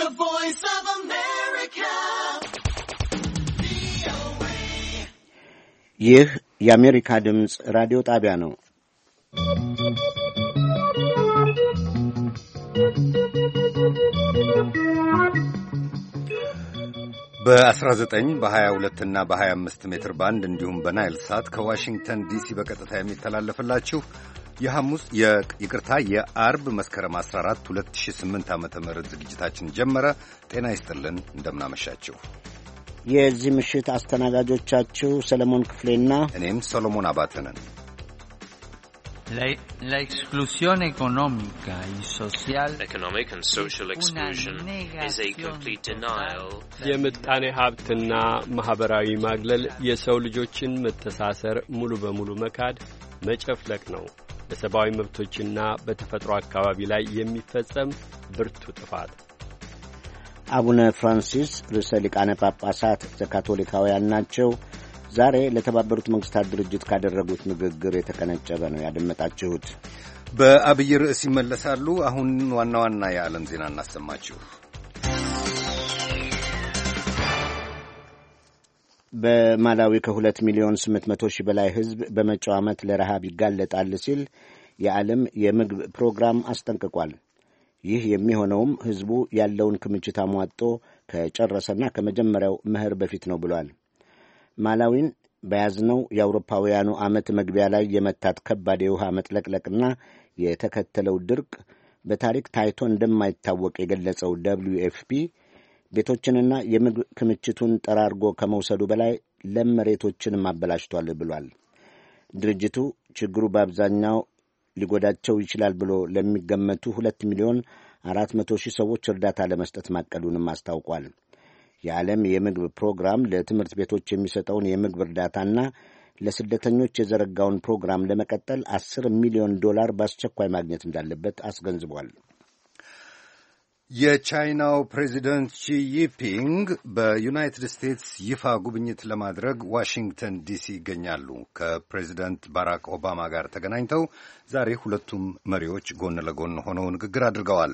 voice of America. ይህ የአሜሪካ ድምፅ ራዲዮ ጣቢያ ነው። በ19 በ22 እና በ25 ሜትር ባንድ እንዲሁም በናይል ሳት ከዋሽንግተን ዲሲ በቀጥታ የሚተላለፍላችሁ የአርብ መስከረም 14 2008 ዓ.ም ዝግጅታችን ጀመረ። ጤና ይስጥልን፣ እንደምናመሻችሁ። የዚህ ምሽት አስተናጋጆቻችሁ ሰለሞን ክፍሌና እኔም ሰሎሞን አባተ ነን። La exclusione economica y social economic and social exclusion is a complete denial. የምጣኔ ሀብትና ማህበራዊ ማግለል የሰው ልጆችን መተሳሰር ሙሉ በሙሉ መካድ መጨፍለቅ ነው። በሰብአዊ መብቶችና በተፈጥሮ አካባቢ ላይ የሚፈጸም ብርቱ ጥፋት። አቡነ ፍራንሲስ ርዕሰ ሊቃነ ጳጳሳት ዘካቶሊካውያን ናቸው። ዛሬ ለተባበሩት መንግስታት ድርጅት ካደረጉት ንግግር የተቀነጨበ ነው ያደመጣችሁት። በአብይ ርዕስ ይመለሳሉ። አሁን ዋና ዋና የዓለም ዜና እናሰማችሁ። በማላዊ ከ2 ሚሊዮን 800 ሺህ በላይ ሕዝብ በመጪው ዓመት ለረሃብ ይጋለጣል ሲል የዓለም የምግብ ፕሮግራም አስጠንቅቋል። ይህ የሚሆነውም ሕዝቡ ያለውን ክምችት አሟጦ ከጨረሰና ከመጀመሪያው መኸር በፊት ነው ብሏል። ማላዊን በያዝነው የአውሮፓውያኑ ዓመት መግቢያ ላይ የመታት ከባድ የውሃ መጥለቅለቅና የተከተለው ድርቅ በታሪክ ታይቶ እንደማይታወቅ የገለጸው WFP ቤቶችንና የምግብ ክምችቱን ጠራርጎ ከመውሰዱ በላይ ለም መሬቶችንም አበላሽቷል ብሏል። ድርጅቱ ችግሩ በአብዛኛው ሊጎዳቸው ይችላል ብሎ ለሚገመቱ 2 ሚሊዮን 400 ሺህ ሰዎች እርዳታ ለመስጠት ማቀዱንም አስታውቋል። የዓለም የምግብ ፕሮግራም ለትምህርት ቤቶች የሚሰጠውን የምግብ እርዳታና ለስደተኞች የዘረጋውን ፕሮግራም ለመቀጠል $10 ሚሊዮን በአስቸኳይ ማግኘት እንዳለበት አስገንዝቧል። የቻይናው ፕሬዚደንት ሺ ጂንፒንግ በዩናይትድ ስቴትስ ይፋ ጉብኝት ለማድረግ ዋሽንግተን ዲሲ ይገኛሉ። ከፕሬዚደንት ባራክ ኦባማ ጋር ተገናኝተው ዛሬ ሁለቱም መሪዎች ጎን ለጎን ሆነው ንግግር አድርገዋል።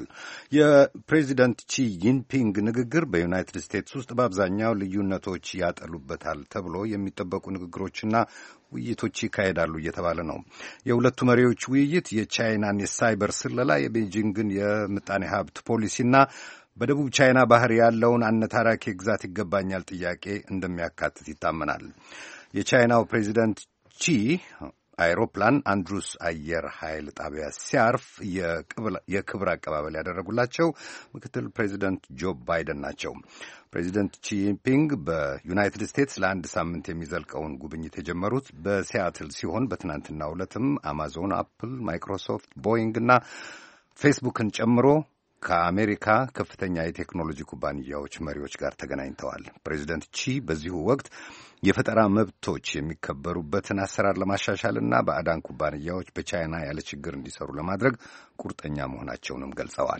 የፕሬዚደንት ሺ ጂንፒንግ ንግግር በዩናይትድ ስቴትስ ውስጥ በአብዛኛው ልዩነቶች ያጠሉበታል ተብሎ የሚጠበቁ ንግግሮችና ውይይቶች ይካሄዳሉ እየተባለ ነው። የሁለቱ መሪዎች ውይይት የቻይናን የሳይበር ስለላ፣ የቤጂንግን የምጣኔ ሀብት ፖሊሲና በደቡብ ቻይና ባህር ያለውን አነታራኪ ግዛት ይገባኛል ጥያቄ እንደሚያካትት ይታመናል። የቻይናው ፕሬዚደንት ቺ አይሮፕላን አንድሩስ አየር ኃይል ጣቢያ ሲያርፍ የክብር አቀባበል ያደረጉላቸው ምክትል ፕሬዚደንት ጆ ባይደን ናቸው። ፕሬዚደንት ሺ ጂንፒንግ በዩናይትድ ስቴትስ ለአንድ ሳምንት የሚዘልቀውን ጉብኝት የጀመሩት በሲያትል ሲሆን በትናንትናው ዕለትም አማዞን፣ አፕል፣ ማይክሮሶፍት፣ ቦይንግ እና ፌስቡክን ጨምሮ ከአሜሪካ ከፍተኛ የቴክኖሎጂ ኩባንያዎች መሪዎች ጋር ተገናኝተዋል። ፕሬዚደንት ቺ በዚሁ ወቅት የፈጠራ መብቶች የሚከበሩበትን አሰራር ለማሻሻልና ባዕዳን ኩባንያዎች በቻይና ያለ ችግር እንዲሰሩ ለማድረግ ቁርጠኛ መሆናቸውንም ገልጸዋል።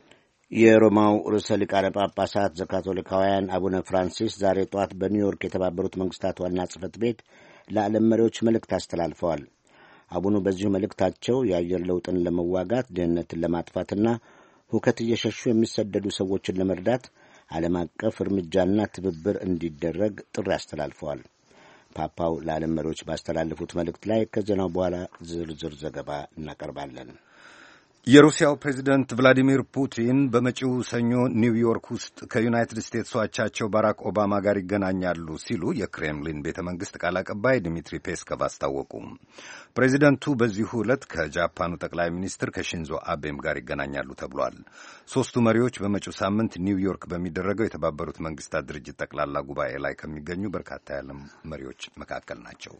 የሮማው ርዕሰ ሊቃነ ጳጳሳት ዘካቶሊካውያን አቡነ ፍራንሲስ ዛሬ ጠዋት በኒውዮርክ የተባበሩት መንግስታት ዋና ጽሕፈት ቤት ለዓለም መሪዎች መልእክት አስተላልፈዋል። አቡኑ በዚሁ መልእክታቸው የአየር ለውጥን ለመዋጋት፣ ድህነትን ለማጥፋትና ሁከት እየሸሹ የሚሰደዱ ሰዎችን ለመርዳት ዓለም አቀፍ እርምጃና ትብብር እንዲደረግ ጥሪ አስተላልፈዋል። ፓፓው ለዓለም መሪዎች ባስተላለፉት መልእክት ላይ ከዜናው በኋላ ዝርዝር ዘገባ እናቀርባለን። የሩሲያው ፕሬዚደንት ቭላዲሚር ፑቲን በመጪው ሰኞ ኒውዮርክ ውስጥ ከዩናይትድ ስቴትስ አቻቸው ባራክ ኦባማ ጋር ይገናኛሉ ሲሉ የክሬምሊን ቤተ መንግሥት ቃል አቀባይ ዲሚትሪ ፔስኮቭ አስታወቁ። ፕሬዚደንቱ በዚሁ ዕለት ከጃፓኑ ጠቅላይ ሚኒስትር ከሺንዞ አቤም ጋር ይገናኛሉ ተብሏል። ሦስቱ መሪዎች በመጪው ሳምንት ኒውዮርክ በሚደረገው የተባበሩት መንግስታት ድርጅት ጠቅላላ ጉባኤ ላይ ከሚገኙ በርካታ የዓለም መሪዎች መካከል ናቸው።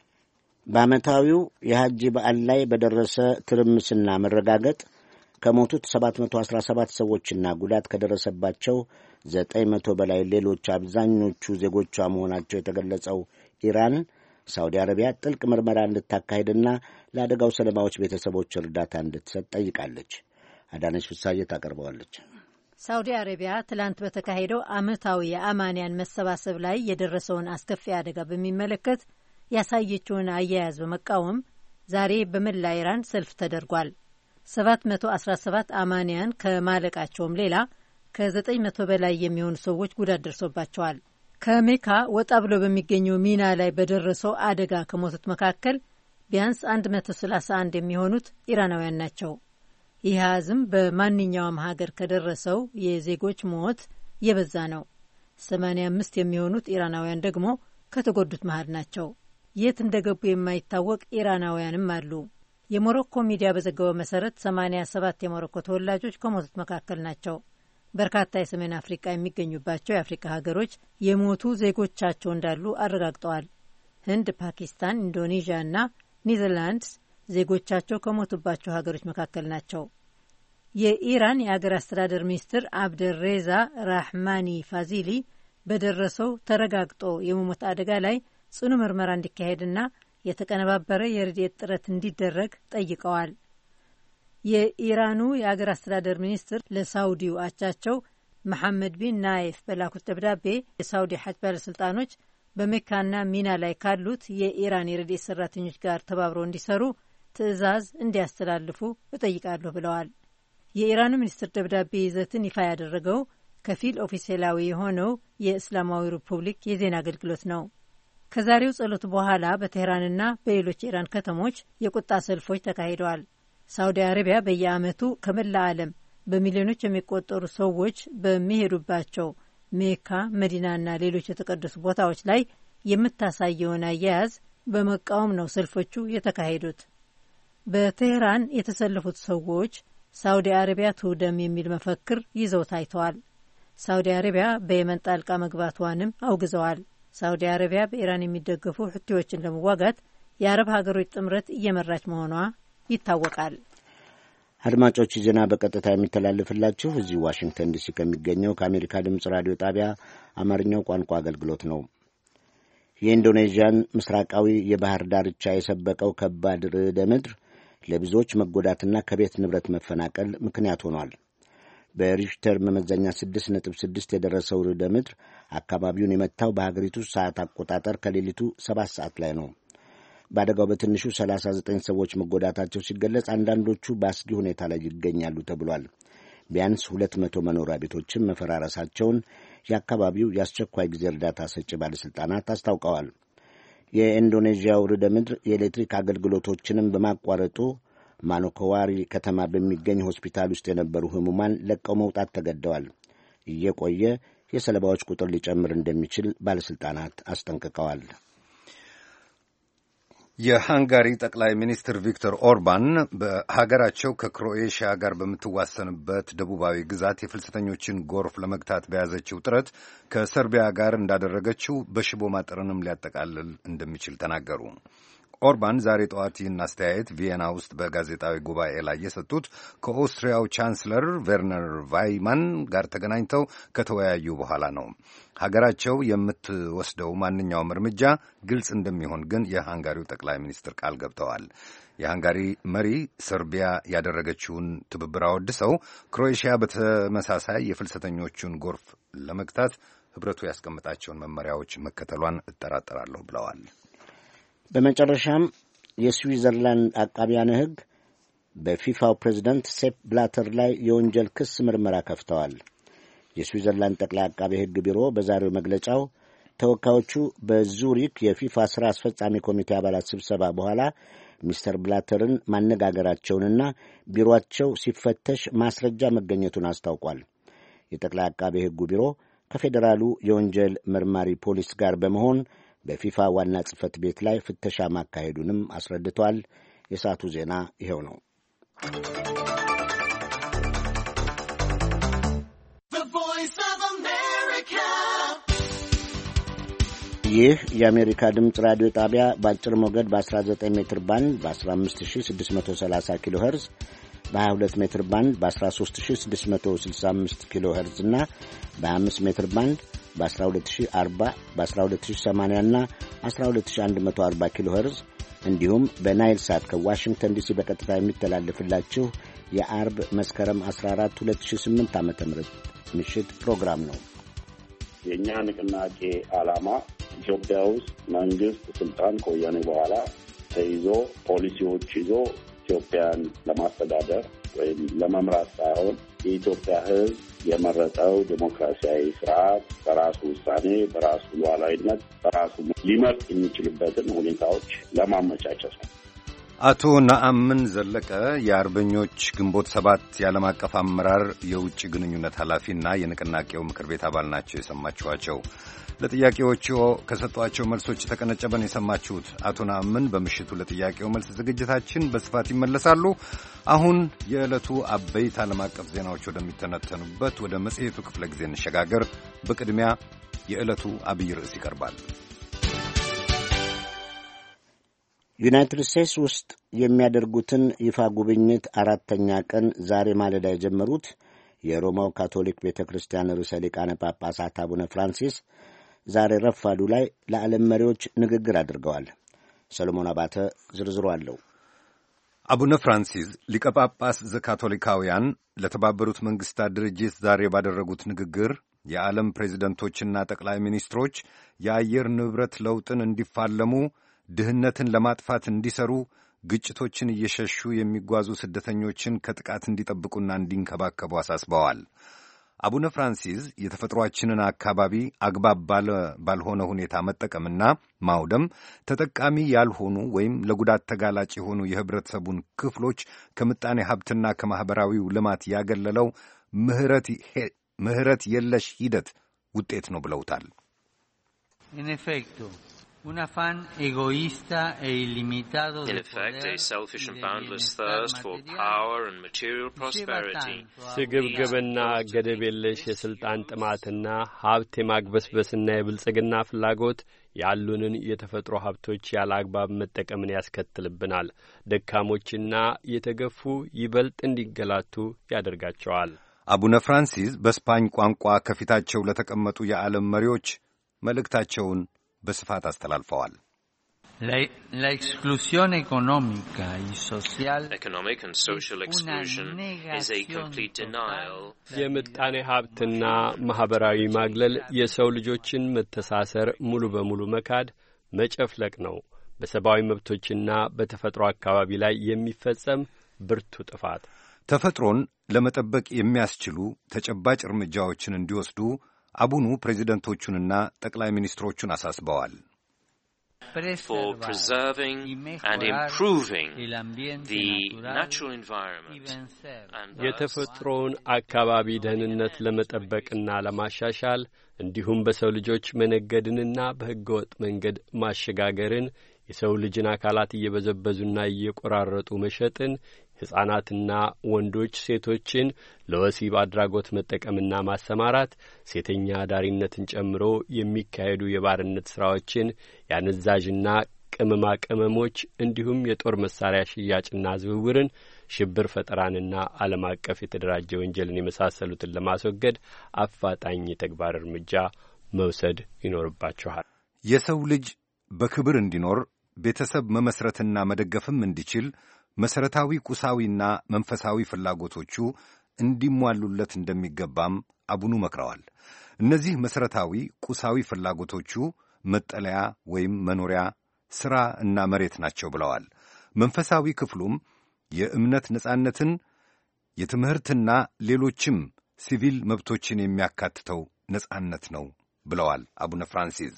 በዓመታዊው የሐጂ በዓል ላይ በደረሰ ትርምስና መረጋገጥ ከሞቱት 717 ሰዎችና ጉዳት ከደረሰባቸው 900 በላይ ሌሎች አብዛኞቹ ዜጎቿ መሆናቸው የተገለጸው ኢራን ሳውዲ አረቢያ ጥልቅ ምርመራ እንድታካሄድና ለአደጋው ሰለባዎች ቤተሰቦች እርዳታ እንድትሰጥ ጠይቃለች። አዳነች ፍሳዬ ታቀርበዋለች። ሳውዲ አረቢያ ትላንት በተካሄደው ዓመታዊ የአማንያን መሰባሰብ ላይ የደረሰውን አስከፊ አደጋ በሚመለከት ያሳየችውን አያያዝ በመቃወም ዛሬ በመላ ኢራን ሰልፍ ተደርጓል። 717 አማንያን ከማለቃቸውም ሌላ ከ900 በላይ የሚሆኑ ሰዎች ጉዳት ደርሶባቸዋል። ከሜካ ወጣ ብሎ በሚገኘው ሚና ላይ በደረሰው አደጋ ከሞቱት መካከል ቢያንስ 131 የሚሆኑት ኢራናውያን ናቸው። ይህ አሃዝም በማንኛውም ሀገር ከደረሰው የዜጎች ሞት የበዛ ነው። 85 የሚሆኑት ኢራናውያን ደግሞ ከተጎዱት መሃል ናቸው። የት እንደገቡ የማይታወቅ ኢራናውያንም አሉ። የሞሮኮ ሚዲያ በዘገበው መሰረት 87 የሞሮኮ ተወላጆች ከሞቱት መካከል ናቸው። በርካታ የሰሜን አፍሪካ የሚገኙባቸው የአፍሪካ ሀገሮች የሞቱ ዜጎቻቸው እንዳሉ አረጋግጠዋል። ህንድ፣ ፓኪስታን፣ ኢንዶኔዥያ እና ኒዘርላንድስ ዜጎቻቸው ከሞቱባቸው ሀገሮች መካከል ናቸው። የኢራን የአገር አስተዳደር ሚኒስትር አብደሬዛ ራህማኒ ፋዚሊ በደረሰው ተረጋግጦ የመሞት አደጋ ላይ ጽኑ ምርመራ እንዲካሄድና የተቀነባበረ የረድኤት ጥረት እንዲደረግ ጠይቀዋል። የኢራኑ የአገር አስተዳደር ሚኒስትር ለሳውዲው አቻቸው መሐመድ ቢን ናይፍ በላኩት ደብዳቤ የሳውዲ ሐጅ ባለሥልጣኖች በሜካና ሚና ላይ ካሉት የኢራን የረድኤት ሰራተኞች ጋር ተባብረው እንዲሰሩ ትዕዛዝ እንዲያስተላልፉ እጠይቃለሁ ብለዋል። የኢራኑ ሚኒስትር ደብዳቤ ይዘትን ይፋ ያደረገው ከፊል ኦፊሴላዊ የሆነው የእስላማዊ ሪፑብሊክ የዜና አገልግሎት ነው። ከዛሬው ጸሎት በኋላ በቴህራንና በሌሎች የኢራን ከተሞች የቁጣ ሰልፎች ተካሂደዋል። ሳውዲ አረቢያ በየዓመቱ ከመላ ዓለም በሚሊዮኖች የሚቆጠሩ ሰዎች በሚሄዱባቸው ሜካ፣ መዲናና ሌሎች የተቀደሱ ቦታዎች ላይ የምታሳየውን አያያዝ በመቃወም ነው ሰልፎቹ የተካሄዱት። በቴህራን የተሰለፉት ሰዎች ሳውዲ አረቢያ ትውደም የሚል መፈክር ይዘው ታይተዋል። ሳውዲ አረቢያ በየመን ጣልቃ መግባቷንም አውግዘዋል። ሳውዲ አረቢያ በኢራን የሚደገፉ ሁቲዎችን ለመዋጋት የአረብ ሀገሮች ጥምረት እየመራች መሆኗ ይታወቃል። አድማጮች ዜና በቀጥታ የሚተላለፍላችሁ እዚህ ዋሽንግተን ዲሲ ከሚገኘው ከአሜሪካ ድምፅ ራዲዮ ጣቢያ አማርኛው ቋንቋ አገልግሎት ነው። የኢንዶኔዥያን ምስራቃዊ የባህር ዳርቻ የሰበቀው ከባድ ርዕደ ምድር ለብዙዎች መጎዳትና ከቤት ንብረት መፈናቀል ምክንያት ሆኗል። በሪሽተር መመዘኛ 6.6 የደረሰው ርዕደ ምድር አካባቢውን የመታው በሀገሪቱ ሰዓት አቆጣጠር ከሌሊቱ 7 ሰዓት ላይ ነው። በአደጋው በትንሹ 39 ሰዎች መጎዳታቸው ሲገለጽ አንዳንዶቹ በአስጊ ሁኔታ ላይ ይገኛሉ ተብሏል። ቢያንስ 200 መኖሪያ ቤቶችም መፈራረሳቸውን የአካባቢው የአስቸኳይ ጊዜ እርዳታ ሰጪ ባለሥልጣናት አስታውቀዋል። የኢንዶኔዥያው ርዕደ ምድር የኤሌክትሪክ አገልግሎቶችንም በማቋረጡ ማኖኮዋሪ ከተማ በሚገኝ ሆስፒታል ውስጥ የነበሩ ህሙማን ለቀው መውጣት ተገደዋል። እየቆየ የሰለባዎች ቁጥር ሊጨምር እንደሚችል ባለሥልጣናት አስጠንቅቀዋል። የሃንጋሪ ጠቅላይ ሚኒስትር ቪክተር ኦርባን በሀገራቸው ከክሮኤሽያ ጋር በምትዋሰንበት ደቡባዊ ግዛት የፍልሰተኞችን ጎርፍ ለመግታት በያዘችው ጥረት ከሰርቢያ ጋር እንዳደረገችው በሽቦ ማጠርንም ሊያጠቃልል እንደሚችል ተናገሩ። ኦርባን ዛሬ ጠዋት ይህን አስተያየት ቪየና ውስጥ በጋዜጣዊ ጉባኤ ላይ የሰጡት ከኦስትሪያው ቻንስለር ቬርነር ቫይማን ጋር ተገናኝተው ከተወያዩ በኋላ ነው። ሀገራቸው የምትወስደው ማንኛውም እርምጃ ግልጽ እንደሚሆን ግን የሃንጋሪው ጠቅላይ ሚኒስትር ቃል ገብተዋል። የሃንጋሪ መሪ ሰርቢያ ያደረገችውን ትብብር አወድሰው ክሮኤሽያ በተመሳሳይ የፍልሰተኞቹን ጎርፍ ለመግታት ህብረቱ ያስቀምጣቸውን መመሪያዎች መከተሏን እጠራጠራለሁ ብለዋል። በመጨረሻም የስዊዘርላንድ አቃቢያነ ሕግ በፊፋው ፕሬዝዳንት ሴፕ ብላተር ላይ የወንጀል ክስ ምርመራ ከፍተዋል። የስዊዘርላንድ ጠቅላይ አቃቤ ሕግ ቢሮ በዛሬው መግለጫው ተወካዮቹ በዙሪክ የፊፋ ሥራ አስፈጻሚ ኮሚቴ አባላት ስብሰባ በኋላ ሚስተር ብላተርን ማነጋገራቸውንና ቢሮአቸው ሲፈተሽ ማስረጃ መገኘቱን አስታውቋል። የጠቅላይ አቃቤ ሕጉ ቢሮ ከፌዴራሉ የወንጀል መርማሪ ፖሊስ ጋር በመሆን በፊፋ ዋና ጽሕፈት ቤት ላይ ፍተሻ ማካሄዱንም አስረድቷል። የሰዓቱ ዜና ይኸው ነው። ይህ የአሜሪካ ድምፅ ራዲዮ ጣቢያ በአጭር ሞገድ በ19 ሜትር ባንድ በ15630 ኪሎ ኸርዝ በ22 ሜትር ባንድ በ13665 ኪሎ ኸርዝ እና በ25 ሜትር ባንድ በ12040 በ12080 እና 12140 ኪሎ ኸርዝ እንዲሁም በናይል ሳት ከዋሽንግተን ዲሲ በቀጥታ የሚተላለፍላችሁ የአርብ መስከረም 14 2008 ዓ.ም ምሽት ፕሮግራም ነው። የኛ ንቅናቄ ዓላማ ኢትዮጵያ ውስጥ መንግስት ስልጣን ከወያኔ በኋላ ተይዞ ፖሊሲዎች ይዞ ኢትዮጵያን ለማስተዳደር ወይም ለመምራት ሳይሆን የኢትዮጵያ ሕዝብ የመረጠው ዲሞክራሲያዊ ስርዓት በራሱ ውሳኔ፣ በራሱ ሉዓላዊነት፣ በራሱ ሊመርጥ የሚችልበትን ሁኔታዎች ለማመቻቸት ነው። አቶ ነአምን ዘለቀ የአርበኞች ግንቦት ሰባት የዓለም አቀፍ አመራር የውጭ ግንኙነት ኃላፊና የንቅናቄው ምክር ቤት አባል ናቸው የሰማችኋቸው። ለጥያቄዎቹ ከሰጧቸው መልሶች የተቀነጨበን የሰማችሁት። አቶ ነአምን በምሽቱ ለጥያቄው መልስ ዝግጅታችን በስፋት ይመለሳሉ። አሁን የዕለቱ አበይት ዓለም አቀፍ ዜናዎች ወደሚተነተኑበት ወደ መጽሔቱ ክፍለ ጊዜ እንሸጋገር። በቅድሚያ የዕለቱ አብይ ርዕስ ይቀርባል። ዩናይትድ ስቴትስ ውስጥ የሚያደርጉትን ይፋ ጉብኝት አራተኛ ቀን ዛሬ ማለዳ የጀመሩት የሮማው ካቶሊክ ቤተ ክርስቲያን ርዕሰ ሊቃነ ጳጳሳት አቡነ ፍራንሲስ ዛሬ ረፋዱ ላይ ለዓለም መሪዎች ንግግር አድርገዋል። ሰሎሞን አባተ ዝርዝሩ አለው። አቡነ ፍራንሲስ ሊቀ ጳጳስ ዘካቶሊካውያን ለተባበሩት መንግሥታት ድርጅት ዛሬ ባደረጉት ንግግር የዓለም ፕሬዚደንቶችና ጠቅላይ ሚኒስትሮች የአየር ንብረት ለውጥን እንዲፋለሙ፣ ድህነትን ለማጥፋት እንዲሰሩ፣ ግጭቶችን እየሸሹ የሚጓዙ ስደተኞችን ከጥቃት እንዲጠብቁና እንዲንከባከቡ አሳስበዋል። አቡነ ፍራንሲስ የተፈጥሮአችንን አካባቢ አግባብ ባልሆነ ሁኔታ መጠቀምና ማውደም ተጠቃሚ ያልሆኑ ወይም ለጉዳት ተጋላጭ የሆኑ የህብረተሰቡን ክፍሎች ከምጣኔ ሀብትና ከማኅበራዊው ልማት ያገለለው ምሕረት የለሽ ሂደት ውጤት ነው ብለውታል። Un afán egoísta e illimitado in effect, a selfish and boundless thirst for power and material prosperity. ስግብግብና ገደብ የለሽ የስልጣን ጥማትና ሀብት የማግበስበስና የብልጽግና ፍላጎት ያሉንን የተፈጥሮ ሀብቶች ያለ አግባብ መጠቀምን ያስከትልብናል። ደካሞችና የተገፉ ይበልጥ እንዲገላቱ ያደርጋቸዋል። አቡነ ፍራንሲስ በስፓኝ ቋንቋ ከፊታቸው ለተቀመጡ የዓለም መሪዎች መልእክታቸውን በስፋት አስተላልፈዋል። Economic and social exclusion is a complete denial. የምጣኔ ሀብትና ማህበራዊ ማግለል የሰው ልጆችን መተሳሰር ሙሉ በሙሉ መካድ፣ መጨፍለቅ ነው። በሰብአዊ መብቶችና በተፈጥሮ አካባቢ ላይ የሚፈጸም ብርቱ ጥፋት። ተፈጥሮን ለመጠበቅ የሚያስችሉ ተጨባጭ እርምጃዎችን እንዲወስዱ አቡኑ ፕሬዚደንቶቹንና ጠቅላይ ሚኒስትሮቹን አሳስበዋል። For preserving and improving the natural environment and የተፈጥሮውን አካባቢ ደህንነት ለመጠበቅና ለማሻሻል እንዲሁም በሰው ልጆች መነገድንና በሕገወጥ መንገድ ማሸጋገርን፣ የሰው ልጅን አካላት እየበዘበዙና እየቆራረጡ መሸጥን፣ ሕፃናትና ወንዶች ሴቶችን ለወሲብ አድራጎት መጠቀምና ማሰማራት፣ ሴተኛ አዳሪነትን ጨምሮ የሚካሄዱ የባርነት ሥራዎችን፣ የአነዛዥና ቅመማ ቅመሞች እንዲሁም የጦር መሳሪያ ሽያጭና ዝውውርን፣ ሽብር ፈጠራንና ዓለም አቀፍ የተደራጀ ወንጀልን የመሳሰሉትን ለማስወገድ አፋጣኝ የተግባር እርምጃ መውሰድ ይኖርባቸዋል። የሰው ልጅ በክብር እንዲኖር ቤተሰብ መመስረትና መደገፍም እንዲችል መሠረታዊ ቁሳዊና መንፈሳዊ ፍላጎቶቹ እንዲሟሉለት እንደሚገባም አቡኑ መክረዋል። እነዚህ መሠረታዊ ቁሳዊ ፍላጎቶቹ መጠለያ ወይም መኖሪያ፣ ሥራ እና መሬት ናቸው ብለዋል። መንፈሳዊ ክፍሉም የእምነት ነጻነትን፣ የትምህርትና ሌሎችም ሲቪል መብቶችን የሚያካትተው ነጻነት ነው ብለዋል አቡነ ፍራንሲስ።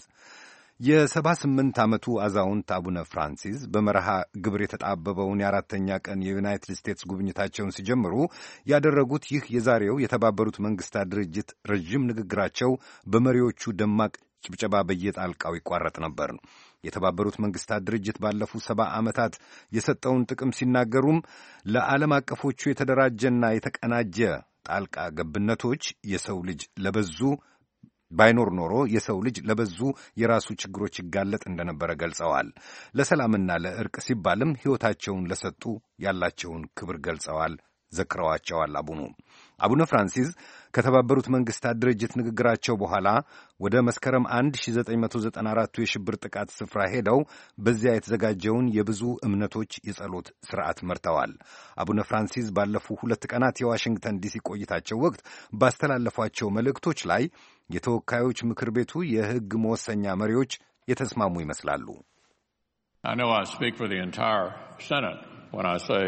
የ78 ዓመቱ አዛውንት አቡነ ፍራንሲስ በመርሃ ግብር የተጣበበውን የአራተኛ ቀን የዩናይትድ ስቴትስ ጉብኝታቸውን ሲጀምሩ ያደረጉት ይህ የዛሬው የተባበሩት መንግሥታት ድርጅት ረዥም ንግግራቸው በመሪዎቹ ደማቅ ጭብጨባ በየጣልቃው ይቋረጥ ነበር። የተባበሩት መንግሥታት ድርጅት ባለፉት 70 ዓመታት የሰጠውን ጥቅም ሲናገሩም ለዓለም አቀፎቹ የተደራጀና የተቀናጀ ጣልቃ ገብነቶች የሰው ልጅ ለበዙ ባይኖር ኖሮ የሰው ልጅ ለበዙ የራሱ ችግሮች ይጋለጥ እንደነበረ ገልጸዋል። ለሰላምና ለእርቅ ሲባልም ሕይወታቸውን ለሰጡ ያላቸውን ክብር ገልጸዋል፣ ዘክረዋቸዋል። አቡነ ፍራንሲስ ከተባበሩት መንግሥታት ድርጅት ንግግራቸው በኋላ ወደ መስከረም 1994ቱ የሽብር ጥቃት ስፍራ ሄደው በዚያ የተዘጋጀውን የብዙ እምነቶች የጸሎት ሥርዓት መርተዋል። አቡነ ፍራንሲስ ባለፉ 2 ቀናት የዋሽንግተን ዲሲ ቆይታቸው ወቅት ባስተላለፏቸው መልእክቶች ላይ የተወካዮች ምክር ቤቱ የሕግ መወሰኛ መሪዎች የተስማሙ ይመስላሉ። I know I speak for the entire Senate when I say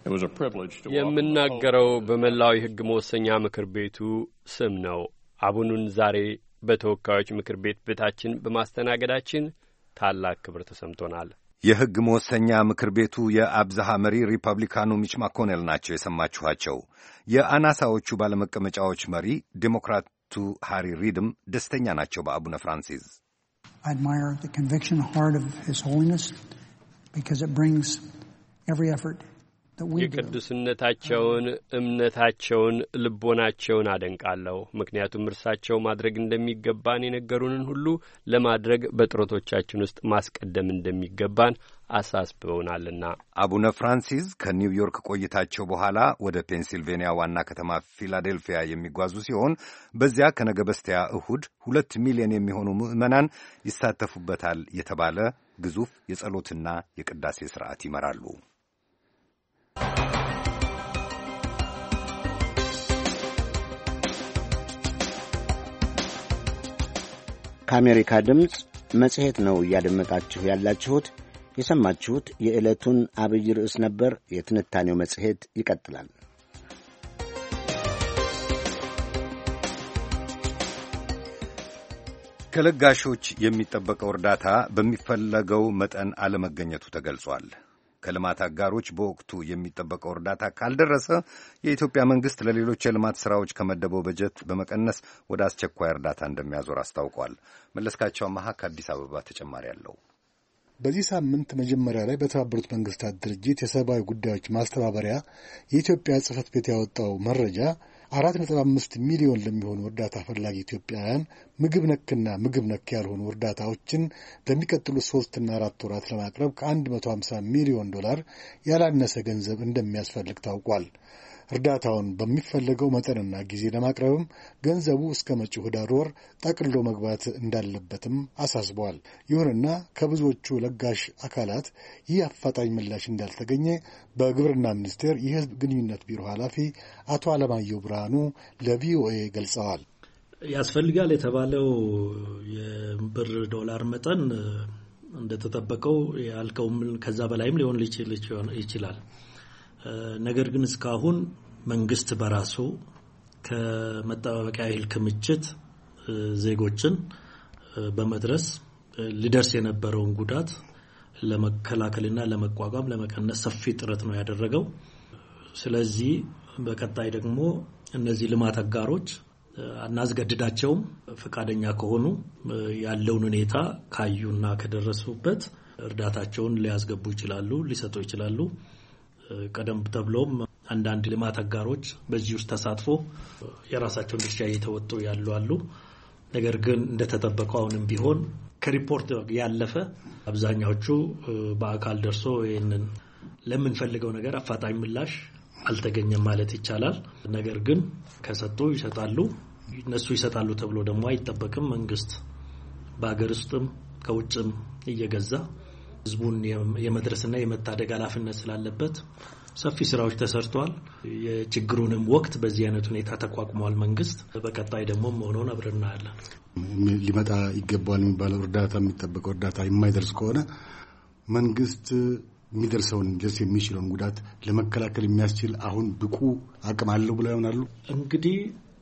የምናገረው በመላው የሕግ መወሰኛ ምክር ቤቱ ስም ነው። አቡኑን ዛሬ በተወካዮች ምክር ቤት ቤታችን በማስተናገዳችን ታላቅ ክብር ተሰምቶናል። የሕግ መወሰኛ ምክር ቤቱ የአብዛሃ መሪ ሪፐብሊካኑ ሚች ማኮኔል ናቸው የሰማችኋቸው። የአናሳዎቹ ባለመቀመጫዎች መሪ ዴሞክራቱ ሃሪ ሪድም ደስተኛ ናቸው በአቡነ ፍራንሲስ። I admire the conviction heart of His Holiness because it brings every effort that we do. የቅዱስነታቸውን እምነታቸውን ልቦናቸውን አደንቃለሁ። ምክንያቱም እርሳቸው ማድረግ እንደሚገባን የነገሩንን ሁሉ ለማድረግ በጥረቶቻችን ውስጥ ማስቀደም እንደሚገባን አሳስበውናልና። አቡነ ፍራንሲስ ከኒውዮርክ ቆይታቸው በኋላ ወደ ፔንሲልቬንያ ዋና ከተማ ፊላዴልፊያ የሚጓዙ ሲሆን በዚያ ከነገ በስቲያ እሁድ 2 ሚሊዮን የሚሆኑ ምዕመናን ይሳተፉበታል የተባለ ግዙፍ የጸሎትና የቅዳሴ ሥርዓት ይመራሉ። ከአሜሪካ ድምፅ መጽሔት ነው እያደመጣችሁ ያላችሁት። የሰማችሁት የዕለቱን አብይ ርዕስ ነበር። የትንታኔው መጽሔት ይቀጥላል። ከለጋሾች የሚጠበቀው እርዳታ በሚፈለገው መጠን አለመገኘቱ ተገልጿል። ከልማት አጋሮች በወቅቱ የሚጠበቀው እርዳታ ካልደረሰ የኢትዮጵያ መንግሥት ለሌሎች የልማት ሥራዎች ከመደበው በጀት በመቀነስ ወደ አስቸኳይ እርዳታ እንደሚያዞር አስታውቋል። መለስካቸው አማሃ ከአዲስ አበባ ተጨማሪ አለው። በዚህ ሳምንት መጀመሪያ ላይ በተባበሩት መንግስታት ድርጅት የሰብአዊ ጉዳዮች ማስተባበሪያ የኢትዮጵያ ጽሕፈት ቤት ያወጣው መረጃ 4.5 ሚሊዮን ለሚሆኑ እርዳታ ፈላጊ ኢትዮጵያውያን ምግብ ነክና ምግብ ነክ ያልሆኑ እርዳታዎችን ለሚቀጥሉት 3 እና 4 ወራት ለማቅረብ ከ150 ሚሊዮን ዶላር ያላነሰ ገንዘብ እንደሚያስፈልግ ታውቋል። እርዳታውን በሚፈለገው መጠንና ጊዜ ለማቅረብም ገንዘቡ እስከ መጪው ኅዳር ወር ጠቅልሎ መግባት እንዳለበትም አሳስበዋል። ይሁንና ከብዙዎቹ ለጋሽ አካላት ይህ አፋጣኝ ምላሽ እንዳልተገኘ በግብርና ሚኒስቴር የሕዝብ ግንኙነት ቢሮ ኃላፊ አቶ አለማየሁ ብርሃኑ ለቪኦኤ ገልጸዋል። ያስፈልጋል የተባለው የብር ዶላር መጠን እንደተጠበቀው ያልከውም ከዛ በላይም ሊሆን ይችላል። ነገር ግን እስካሁን መንግስት በራሱ ከመጠባበቂያ እህል ክምችት ዜጎችን በመድረስ ሊደርስ የነበረውን ጉዳት ለመከላከልና ለመቋቋም ለመቀነስ ሰፊ ጥረት ነው ያደረገው። ስለዚህ በቀጣይ ደግሞ እነዚህ ልማት አጋሮች አናስገድዳቸውም፣ ፈቃደኛ ከሆኑ ያለውን ሁኔታ ካዩና ከደረሱበት እርዳታቸውን ሊያስገቡ ይችላሉ፣ ሊሰጡ ይችላሉ። ቀደም ተብሎም አንዳንድ ልማት አጋሮች በዚህ ውስጥ ተሳትፎ የራሳቸውን ድርሻ እየተወጡ ያሉ አሉ። ነገር ግን እንደተጠበቀው አሁንም ቢሆን ከሪፖርት ያለፈ አብዛኛዎቹ በአካል ደርሶ ይሄንን ለምንፈልገው ነገር አፋጣኝ ምላሽ አልተገኘም ማለት ይቻላል። ነገር ግን ከሰጡ ይሰጣሉ። እነሱ ይሰጣሉ ተብሎ ደግሞ አይጠበቅም። መንግስት በአገር ውስጥም ከውጭም እየገዛ ህዝቡን የመድረስና የመታደግ ኃላፊነት ስላለበት ሰፊ ስራዎች ተሰርተዋል። የችግሩንም ወቅት በዚህ አይነት ሁኔታ ተቋቁሟል መንግስት። በቀጣይ ደግሞ መሆኑን አብረን እናያለን። ሊመጣ ይገባዋል የሚባለው እርዳታ የሚጠበቀው እርዳታ የማይደርስ ከሆነ መንግስት የሚደርሰውን ጀስ የሚችለውን ጉዳት ለመከላከል የሚያስችል አሁን ብቁ አቅም አለው ብለው ያምናሉ? እንግዲህ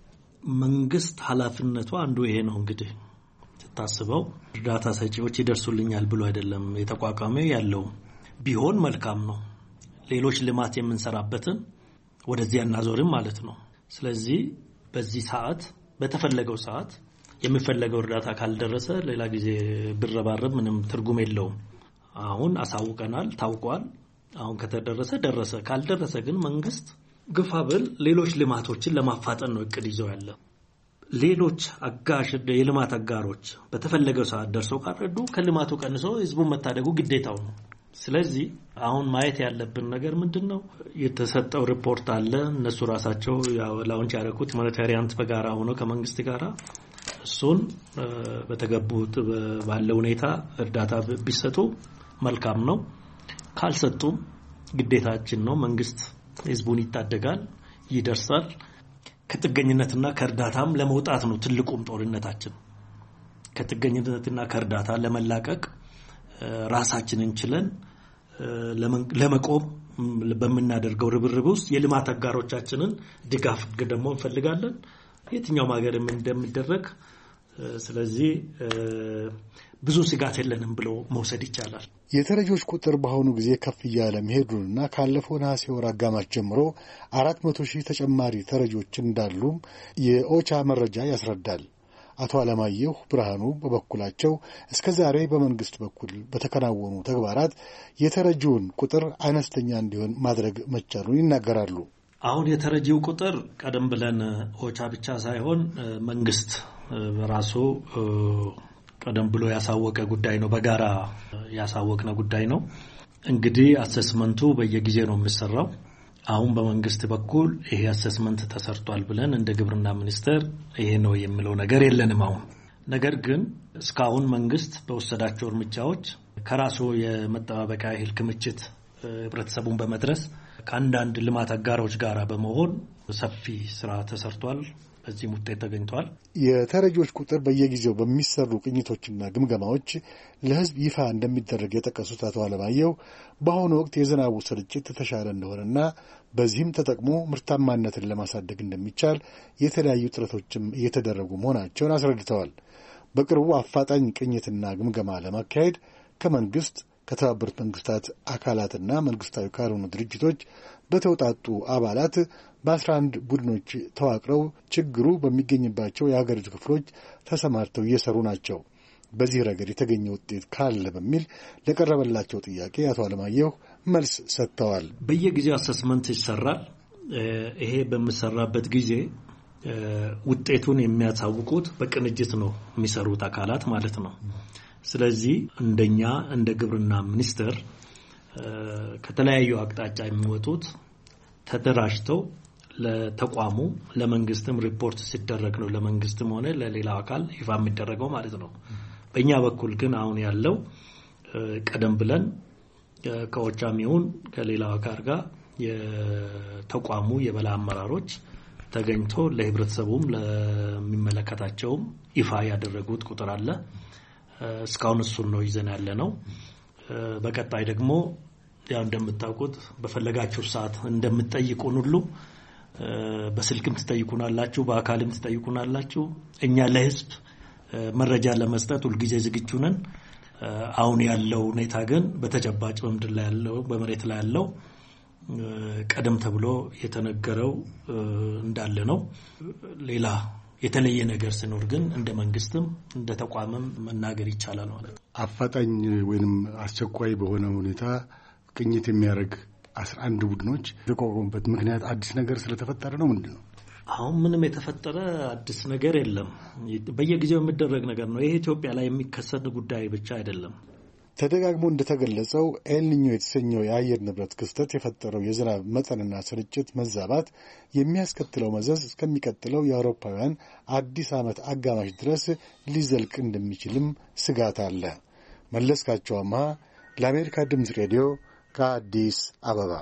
መንግስት ኃላፊነቱ አንዱ ይሄ ነው። እንግዲህ ታስበው እርዳታ ሰጪዎች ይደርሱልኛል ብሎ አይደለም የተቋቋመ ያለው። ቢሆን መልካም ነው። ሌሎች ልማት የምንሰራበትን ወደዚያ እናዞርም ማለት ነው። ስለዚህ በዚህ ሰዓት በተፈለገው ሰዓት የሚፈለገው እርዳታ ካልደረሰ ሌላ ጊዜ ብረባረብ ምንም ትርጉም የለውም። አሁን አሳውቀናል፣ ታውቋል። አሁን ከተደረሰ ደረሰ፣ ካልደረሰ ግን መንግስት ግፋ ብል ሌሎች ልማቶችን ለማፋጠን ነው እቅድ ይዘው ያለው። ሌሎች አጋሽ የልማት አጋሮች በተፈለገው ሰዓት ደርሰው ካረዱ ከልማቱ ቀንሶ ህዝቡን መታደጉ ግዴታው ነው። ስለዚህ አሁን ማየት ያለብን ነገር ምንድነው? የተሰጠው ሪፖርት አለ። እነሱ ራሳቸው ላውንች ያደረጉት ሁማኒታሪያን በጋራ ሆኖ ከመንግስት ጋራ እሱን በተገቡት ባለው ሁኔታ እርዳታ ቢሰጡ መልካም ነው። ካልሰጡም ግዴታችን ነው። መንግስት ህዝቡን ይታደጋል፣ ይደርሳል። ከጥገኝነትና ከእርዳታም ለመውጣት ነው ትልቁም ጦርነታችን። ከጥገኝነትና ከእርዳታ ለመላቀቅ ራሳችንን ችለን ለመቆም በመናደርገው ርብርብ ውስጥ የልማት አጋሮቻችንን ድጋፍ ደግሞ እንፈልጋለን የትኛውም ሀገር እንደሚደረግ ስለዚህ ብዙ ስጋት የለንም ብሎ መውሰድ ይቻላል። የተረጆች ቁጥር በአሁኑ ጊዜ ከፍ እያለ መሄዱንና ካለፈው ነሐሴ ወር አጋማሽ ጀምሮ 400,000 ተጨማሪ ተረጆች እንዳሉም የኦቻ መረጃ ያስረዳል። አቶ አለማየሁ ብርሃኑ በበኩላቸው እስከ ዛሬ በመንግስት በኩል በተከናወኑ ተግባራት የተረጂውን ቁጥር አነስተኛ እንዲሆን ማድረግ መቻሉን ይናገራሉ። አሁን የተረጂው ቁጥር ቀደም ብለን ኦቻ ብቻ ሳይሆን መንግስት በራሱ ቀደም ብሎ ያሳወቀ ጉዳይ ነው በጋራ ያሳወቀነ ጉዳይ ነው እንግዲህ አሰስመንቱ በየጊዜው ነው የሚሰራው አሁን በመንግስት በኩል ይሄ አሰስመንት ተሰርቷል ብለን እንደ ግብርና ሚኒስቴር ይሄ ነው የሚለው ነገር የለንም አሁን ነገር ግን እስካሁን መንግስት በወሰዳቸው እርምጃዎች ከራሱ የመጠባበቂያ እህል ክምችት ህብረተሰቡን በመድረስ ከአንዳንድ ልማት አጋሮች ጋር በመሆን ሰፊ ስራ ተሰርቷል በዚህ ውጤት ተገኝቷል የተረጆች ቁጥር በየጊዜው በሚሰሩ ቅኝቶችና ግምገማዎች ለህዝብ ይፋ እንደሚደረግ የጠቀሱት አቶ አለማየሁ በአሁኑ ወቅት የዝናቡ ስርጭት ተሻለ እንደሆነና በዚህም ተጠቅሞ ምርታማነትን ለማሳደግ እንደሚቻል የተለያዩ ጥረቶችም እየተደረጉ መሆናቸውን አስረድተዋል በቅርቡ አፋጣኝ ቅኝትና ግምገማ ለማካሄድ ከመንግስት ከተባበሩት መንግስታት አካላትና መንግስታዊ ካልሆኑ ድርጅቶች በተውጣጡ አባላት በ11 ቡድኖች ተዋቅረው ችግሩ በሚገኝባቸው የሀገሪቱ ክፍሎች ተሰማርተው እየሰሩ ናቸው። በዚህ ረገድ የተገኘ ውጤት ካለ በሚል ለቀረበላቸው ጥያቄ አቶ አለማየሁ መልስ ሰጥተዋል። በየጊዜው አሰስመንት ይሰራል። ይሄ በሚሰራበት ጊዜ ውጤቱን የሚያሳውቁት በቅንጅት ነው የሚሰሩት አካላት ማለት ነው። ስለዚህ እንደኛ እንደ ግብርና ሚኒስቴር ከተለያዩ አቅጣጫ የሚወጡት ተደራጅተው ለተቋሙ ለመንግስትም ሪፖርት ሲደረግ ነው ለመንግስትም ሆነ ለሌላ አካል ይፋ የሚደረገው ማለት ነው። በእኛ በኩል ግን አሁን ያለው ቀደም ብለን ከኦቻሚውን ከሌላው አካል ጋር የተቋሙ የበላይ አመራሮች ተገኝቶ ለህብረተሰቡም ለሚመለከታቸውም ይፋ ያደረጉት ቁጥር አለ እስካሁን እሱን ነው ይዘን ያለ ነው በቀጣይ ደግሞ ያው እንደምታውቁት በፈለጋችሁ ሰዓት እንደምትጠይቁን ሁሉ በስልክም ትጠይቁናላችሁ በአካልም ትጠይቁናላችሁ እኛ ለህዝብ መረጃ ለመስጠት ሁሉ ጊዜ ዝግጁ ነን አሁን ያለው ሁኔታ ግን በተጨባጭ በመድር ላይ ያለው በመሬት ላይ ያለው ቀደም ተብሎ የተነገረው እንዳለ ነው ሌላ የተለየ ነገር ሲኖር ግን እንደ መንግስትም እንደ ተቋምም መናገር ይቻላል ማለት ነው አፋጣኝ ወይንም አስቸኳይ በሆነ ሁኔታ ቅኝት የሚያደርግ 11 ቡድኖች ተቋቁመበት ምክንያት አዲስ ነገር ስለተፈጠረ ነው ምንድነው አሁን ምንም የተፈጠረ አዲስ ነገር የለም በየጊዜው የሚደረግ ነገር ነው ይሄ ኢትዮጵያ ላይ የሚከሰት ጉዳይ ብቻ አይደለም ተደጋግሞ እንደተገለጸው ኤልኒኞ የተሰኘው የአየር ንብረት ክስተት የፈጠረው የዝናብ መጠንና ስርጭት መዛባት የሚያስከትለው መዘዝ እስከሚቀጥለው የአውሮፓውያን አዲስ ዓመት አጋማሽ ድረስ ሊዘልቅ እንደሚችልም ስጋት አለ መለስካቸው አምሃ ለአሜሪካ ድምፅ ሬዲዮ ከአዲስ አበባ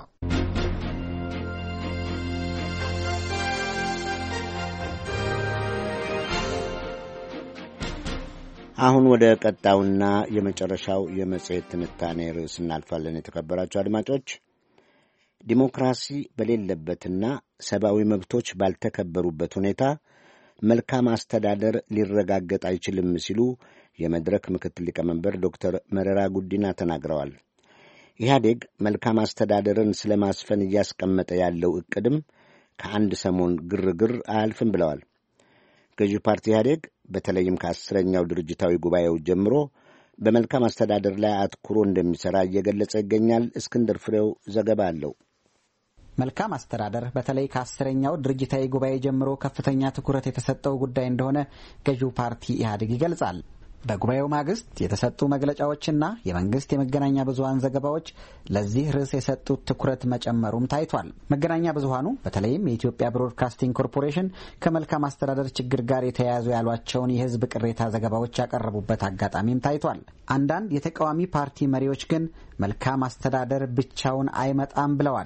አሁን ወደ ቀጣውና የመጨረሻው የመጽሔት ትንታኔ ርዕስ እናልፋለን የተከበራችሁ አድማጮች ዲሞክራሲ በሌለበትና ሰብአዊ መብቶች ባልተከበሩበት ሁኔታ መልካም አስተዳደር ሊረጋገጥ አይችልም ሲሉ የመድረክ ምክትል ሊቀመንበር ዶክተር መረራ ጉዲና ተናግረዋል ኢህአዴግ መልካም አስተዳደርን ስለማስፈን እያስቀመጠ ያለው ዕቅድም ከአንድ ሰሞን ግርግር አያልፍም ብለዋል ገዢው ፓርቲ ኢህአዴግ በተለይም ከ10ኛው ድርጅታዊ ጉባኤው ጀምሮ በመልካም አስተዳደር ላይ አትኩሮ እንደሚሰራ እየገለጸ ይገኛል እስክንድር ፍሬው ዘገባ አለው መልካም አስተዳደር በተለይ ከ10ኛው ድርጅታዊ ጉባኤ ጀምሮ ከፍተኛ ትኩረት የተሰጠው ጉዳይ እንደሆነ ገዢው ፓርቲ ኢህአዴግ ይገልጻል በጉባኤው ማግስት የተሰጡ መግለጫዎችና የመንግስት የመገናኛ ብዙሃን ዘገባዎች ለዚህ ርዕስ የሰጡት ትኩረት መጨመሩም ታይቷል። መገናኛ ብዙሃኑ በተለይም የኢትዮጵያ ብሮድካስቲንግ ኮርፖሬሽን ከመልካም አስተዳደር ችግር ጋር የተያያዙ ያሏቸውን የህዝብ ቅሬታ ዘገባዎች ያቀረቡበት አጋጣሚም ታይቷል። አንዳንድ የተቃዋሚ ፓርቲ መሪዎች ግን መልካም አስተዳደር ብቻውን አይመጣም ብለዋል።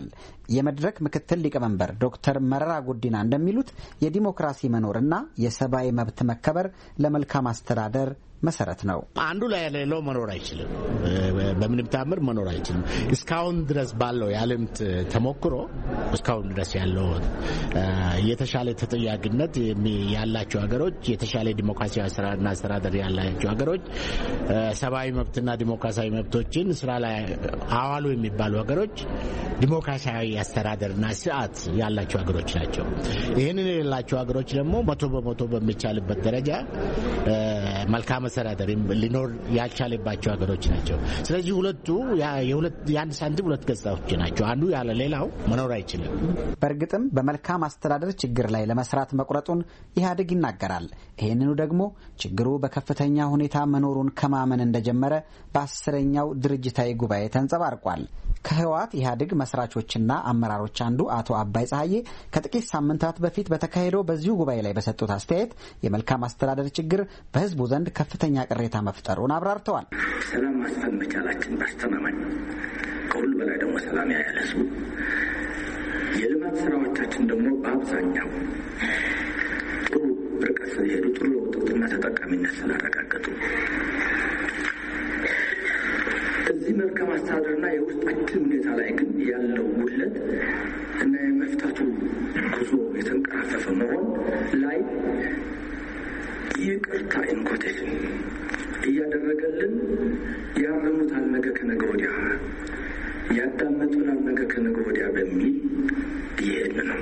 የመድረክ ምክትል ሊቀመንበር ዶክተር መረራ ጉዲና እንደሚሉት የዲሞክራሲ መኖርና የሰብአዊ መብት መከበር ለመልካም አስተዳደር መሰረት ነው። አንዱ ላይ ያለው መኖር አይችልም፣ በምንም ታምር መኖር አይችልም። እስካሁን ድረስ ባለው የዓለም ተሞክሮ እስካሁን ድረስ ያለው የተሻለ ተጠያቂነት ያላቸው ሀገሮች፣ የተሻለ ዲሞክራሲያዊ ስራና አስተዳደር ያላቸው ሀገሮች፣ ሰብአዊ መብትና ዲሞክራሲያዊ መብቶችን ስራ ላይ አዋሉ የሚባሉ ሀገሮች ዲሞክራሲያዊ አስተዳደርና ስርዓት ያላቸው ሀገሮች ናቸው። ይህንን የሌላቸው ሀገሮች ደግሞ 100% በሚቻልበት ደረጃ መልካም አስተዳደር ሊኖር ያልቻለባቸው ሀገሮች ናቸው። ስለዚህ ሁለቱ የአንድ ሳንቲም ሁለት ገጽታዎች ናቸው። አንዱ ያለ ሌላው መኖር አይችልም። በእርግጥም በመልካም አስተዳደር ችግር ላይ ለመስራት መቁረጡን ኢህአዴግ ይናገራል። ይህንኑ ደግሞ ችግሩ በከፍተኛ ሁኔታ መኖሩን ከማመን እንደጀመረ በ10ኛው ድርጅታዊ ጉባኤ ተንጸባርቋል። ከህወሓት ኢህአዴግ መስራቾችና አመራሮች አንዱ አቶ አባይ ፀሐዬ ከጥቂት ሳምንታት በፊት በተካሄደው በዚሁ ጉባኤ ላይ በሰጡት አስተያየት የመልካም አስተዳደር ችግር በህዝቡ ዘንድ ከፍተኛ ቅሬታ መፍጠሩን አብራርተዋል። ሰላም ማስፈን መቻላችን ባስተማማኝ፣ ከሁሉ በላይ ደግሞ ሰላም ያያል ህዝቡ። የልማት ስራዎቻችን ደግሞ በአብዛኛው ጥሩ ርቀት ስለሄዱ ጥሩ ውጤትና ተጠቃሚነት ስላረጋገጡ እዚህ መልካም አስተዳደርና የውስጣችን ሁኔታ ላይ ግን ያለው ጉድለት እና የመፍታቱ ጉዞ የተንቀራፈፈ መሆን ላይ ይቅርታ ኢንኮቴሽን እያደረገልን ያረሙታል ነገ ከነገ ወዲያ፣ ያዳመጡናል ነገ ከነገ ወዲያ በሚል ይሄን ነው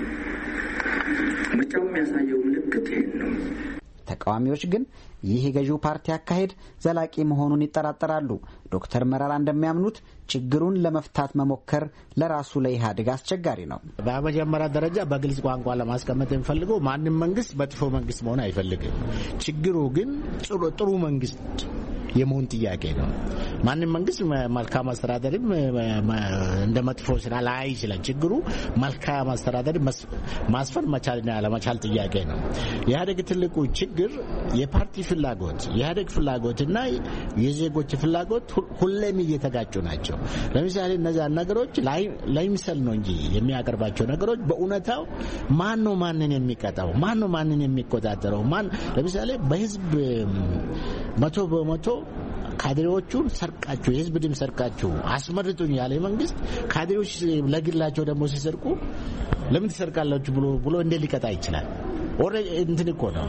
ምርጫው የሚያሳየው ምልክት ይሄን ነው። ተቃዋሚዎች ግን ይህ የገዢው ፓርቲ አካሄድ ዘላቂ መሆኑን ይጠራጠራሉ። ዶክተር መረራ እንደሚያምኑት ችግሩን ለመፍታት መሞከር ለራሱ ለኢህአዴግ አስቸጋሪ ነው። በመጀመሪያ ደረጃ በግልጽ ቋንቋ ለማስቀመጥ የሚፈልገው ማንም መንግስት መጥፎ መንግስት መሆን አይፈልግም። ችግሩ ግን ጥሩ መንግስት የመሆን ጥያቄ ነው። ማንም መንግስት መልካም አስተዳደርም እንደ መጥፎ ስራ ላይ ይችላል። ችግሩ መልካም አስተዳደር ማስፈን መቻልና ያለመቻል ጥያቄ ነው። የኢህአዴግ ትልቁ ችግር የፓርቲ ፍላጎት፣ የኢህአዴግ ፍላጎትና የዜጎች ፍላጎት ሁሌም እየተጋጩ ናቸው። ለምሳሌ እነዛ ነገሮች ላይምሰል ነው እንጂ የሚያቀርባቸው ነገሮች በእውነታው ማን ነው ማንን የሚቀጣው? ማን ነው ማንን የሚቆጣጠረው? ለምሳሌ በህዝብ 100% ካድሬዎቹን ሰርቃችሁ የህዝብ ድምፅ ሰርቃችሁ አስመርጡኝ ያለ መንግስት ካድሬዎች ለግላቸው ደግሞ ሲሰርቁ ለምን ትሰርቃላችሁ ብሎ እንዴት ሊቀጣ ይችላል? እንትን እኮ ነው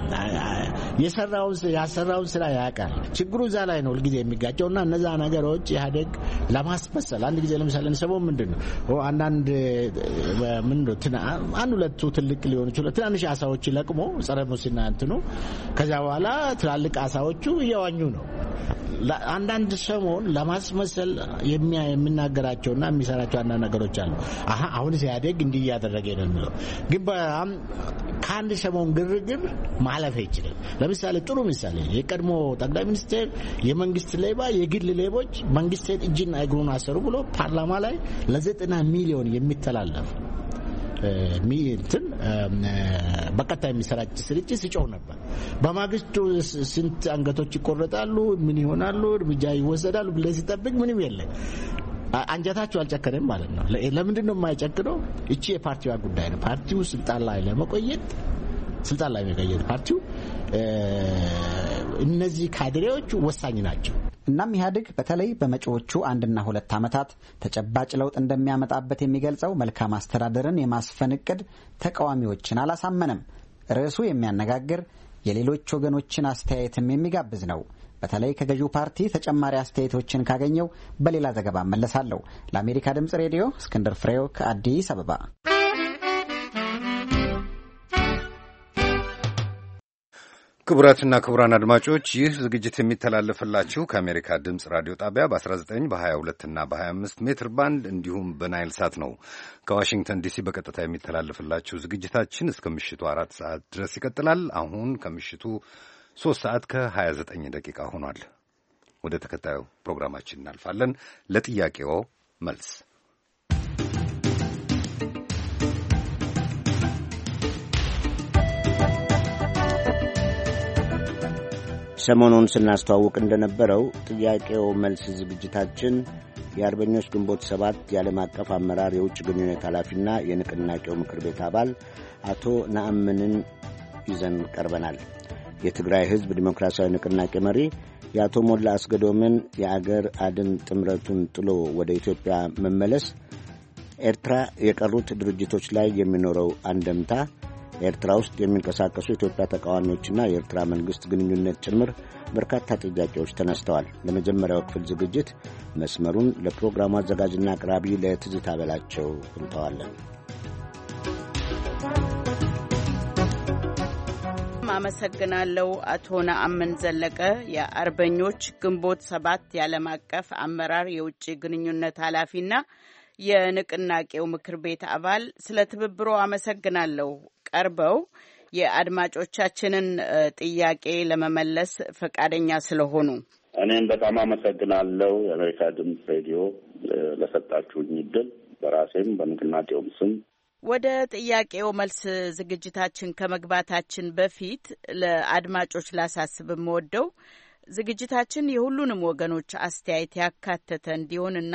ያሰራውን ስራ ያውቃል። ችግሩ እዛ ላይ ነው ሁልጊዜ የሚጋጨውና እነዛ ነገሮች ኢህአዴግ ለማስመሰል አንድ ጊዜ ለምሳሌ ሰበው ምንድነው አንድ ሁለቱ ትልቅ ሊሆን ይችላል ትናንሽ አሳዎች ለቅሞ ጸረ ሙስና እንትኑ ከዛ በኋላ ትላልቅ አሳዎቹ እየዋኙ ነው። አንዳንድ ሰሞን ለማስመሰል የሚናገራቸውና የሚሰራቸው አንዳንድ ነገሮች አሉ። አሁን ኢህአዴግ እንዲህ እያደረገ ነው የሚለው ግን ከአንድ ሰሞን ግርግር ማለፍ አይችልም። ለምሳሌ ጥሩ ምሳሌ የቀድሞ ጠቅላይ ሚኒስትር የመንግስት ሌባ የግል ሌቦች መንግስትን እጅና እግሩን አሰሩ ብሎ ፓርላማ ላይ ለ90 ሚሊዮን የሚተላለፍ በቀጥታ የሚሰራጭ ስርጭት ሲጮህ ነበር። በማግስቱ ስንት አንገቶች ይቆረጣሉ፣ ምን ይሆናሉ፣ እርምጃ ይወሰዳሉ ብለህ ሲጠብቅ ምንም የለም። አንጀታቸው አልጨከነም ማለት ነው። ለምንድን ነው የማይጨክነው? እቺ የፓርቲዋ ጉዳይ ነው። ፓርቲው ስልጣን ላይ ለመቆየት ፓርቲው እነዚህ ካድሬዎች ወሳኝ ናቸው። እናም ኢህአዴግ በተለይ በመጪዎቹ 1 እና 2 ዓመታት ተጨባጭ ለውጥ እንደሚያመጣበት የሚገልጸው መልካም አስተዳደርን የማስፈን እቅድ ተቃዋሚዎችን አላሳመነም። ርዕሱ የሚያነጋግር የሌሎች ወገኖችን አስተያየትም የሚጋብዝ ነው። በተለይ ከገዢው ፓርቲ ተጨማሪ አስተያየቶችን ካገኘው በሌላ ዘገባ እመለሳለሁ። ለአሜሪካ ድምጽ ሬዲዮ እስክንድር ፍሬው ከአዲስ አበባ። ክቡራትና ክቡራን አድማጮች ይህ ዝግጅት የሚተላለፍላችሁ ከአሜሪካ ድምፅ ራዲዮ ጣቢያ በ19 በ22 እና በ25 ሜትር ባንድ እንዲሁም በናይል ሳት ነው። ከዋሽንግተን ዲሲ በቀጥታ የሚተላለፍላችሁ ዝግጅታችን እስከ ምሽቱ 4 ሰዓት ድረስ ይቀጥላል። አሁን ከምሽቱ 3 ሰዓት ከ29 ደቂቃ ሆኗል። ወደ ተከታዩ ፕሮግራማችን እናልፋለን። ለጥያቄዎ መልስ ሰሞኑን ስናስተዋውቅ እንደነበረው ጥያቄው መልስ ዝግጅታችን የአርበኞች ግንቦት 7 የዓለም አቀፍ አመራር የውጭ ግንኙነት ኃላፊና የንቅናቄው ምክር ቤት አባል አቶ ነአምንን ይዘን ቀርበናል። የትግራይ ሕዝብ ዲሞክራሲያዊ ንቅናቄ መሪ የአቶ ሞላ አስገዶምን የአገር አድን ጥምረቱን ጥሎ ወደ ኢትዮጵያ መመለስ፣ ኤርትራ የቀሩት ድርጅቶች ላይ የሚኖረው አንደምታ፣ ኤርትራ ውስጥ የሚንቀሳቀሱ የኢትዮጵያ ተቃዋሚዎችና የኤርትራ መንግሥት ግንኙነት ጭምር በርካታ ጥያቄዎች ተነስተዋል። ለመጀመሪያው ክፍል ዝግጅት መስመሩን ለፕሮግራሙ አዘጋጅና አቅራቢ ለትዝታ በላቸው እንተዋለን። አመሰግናለሁ። አቶ ነአምን ዘለቀ የአርበኞች ግንቦት 7 የዓለም አቀፍ አመራር የውጭ ግንኙነት ኃላፊና የንቅናቄው ምክር ቤት አባል፣ ስለ ትብብሮ አመሰግናለሁ። ቀርበው የአድማጮቻችንን ጥያቄ ለመመለስ ፈቃደኛ ስለሆኑ እኔም በጣም አመሰግናለሁ። የአሜሪካ ድምፅ ሬዲዮ ለሰጣችሁኝ እድል በራሴም በንቅናቄውም ስም። ወደ ጥያቄው መልስ ዝግጅታችን ከመግባታችን በፊት ለአድማጮች ላሳስብ የምወደው ዝግጅታችን የሁሉንም ወገኖች አስተያየት ያካተተ እንዲሆንና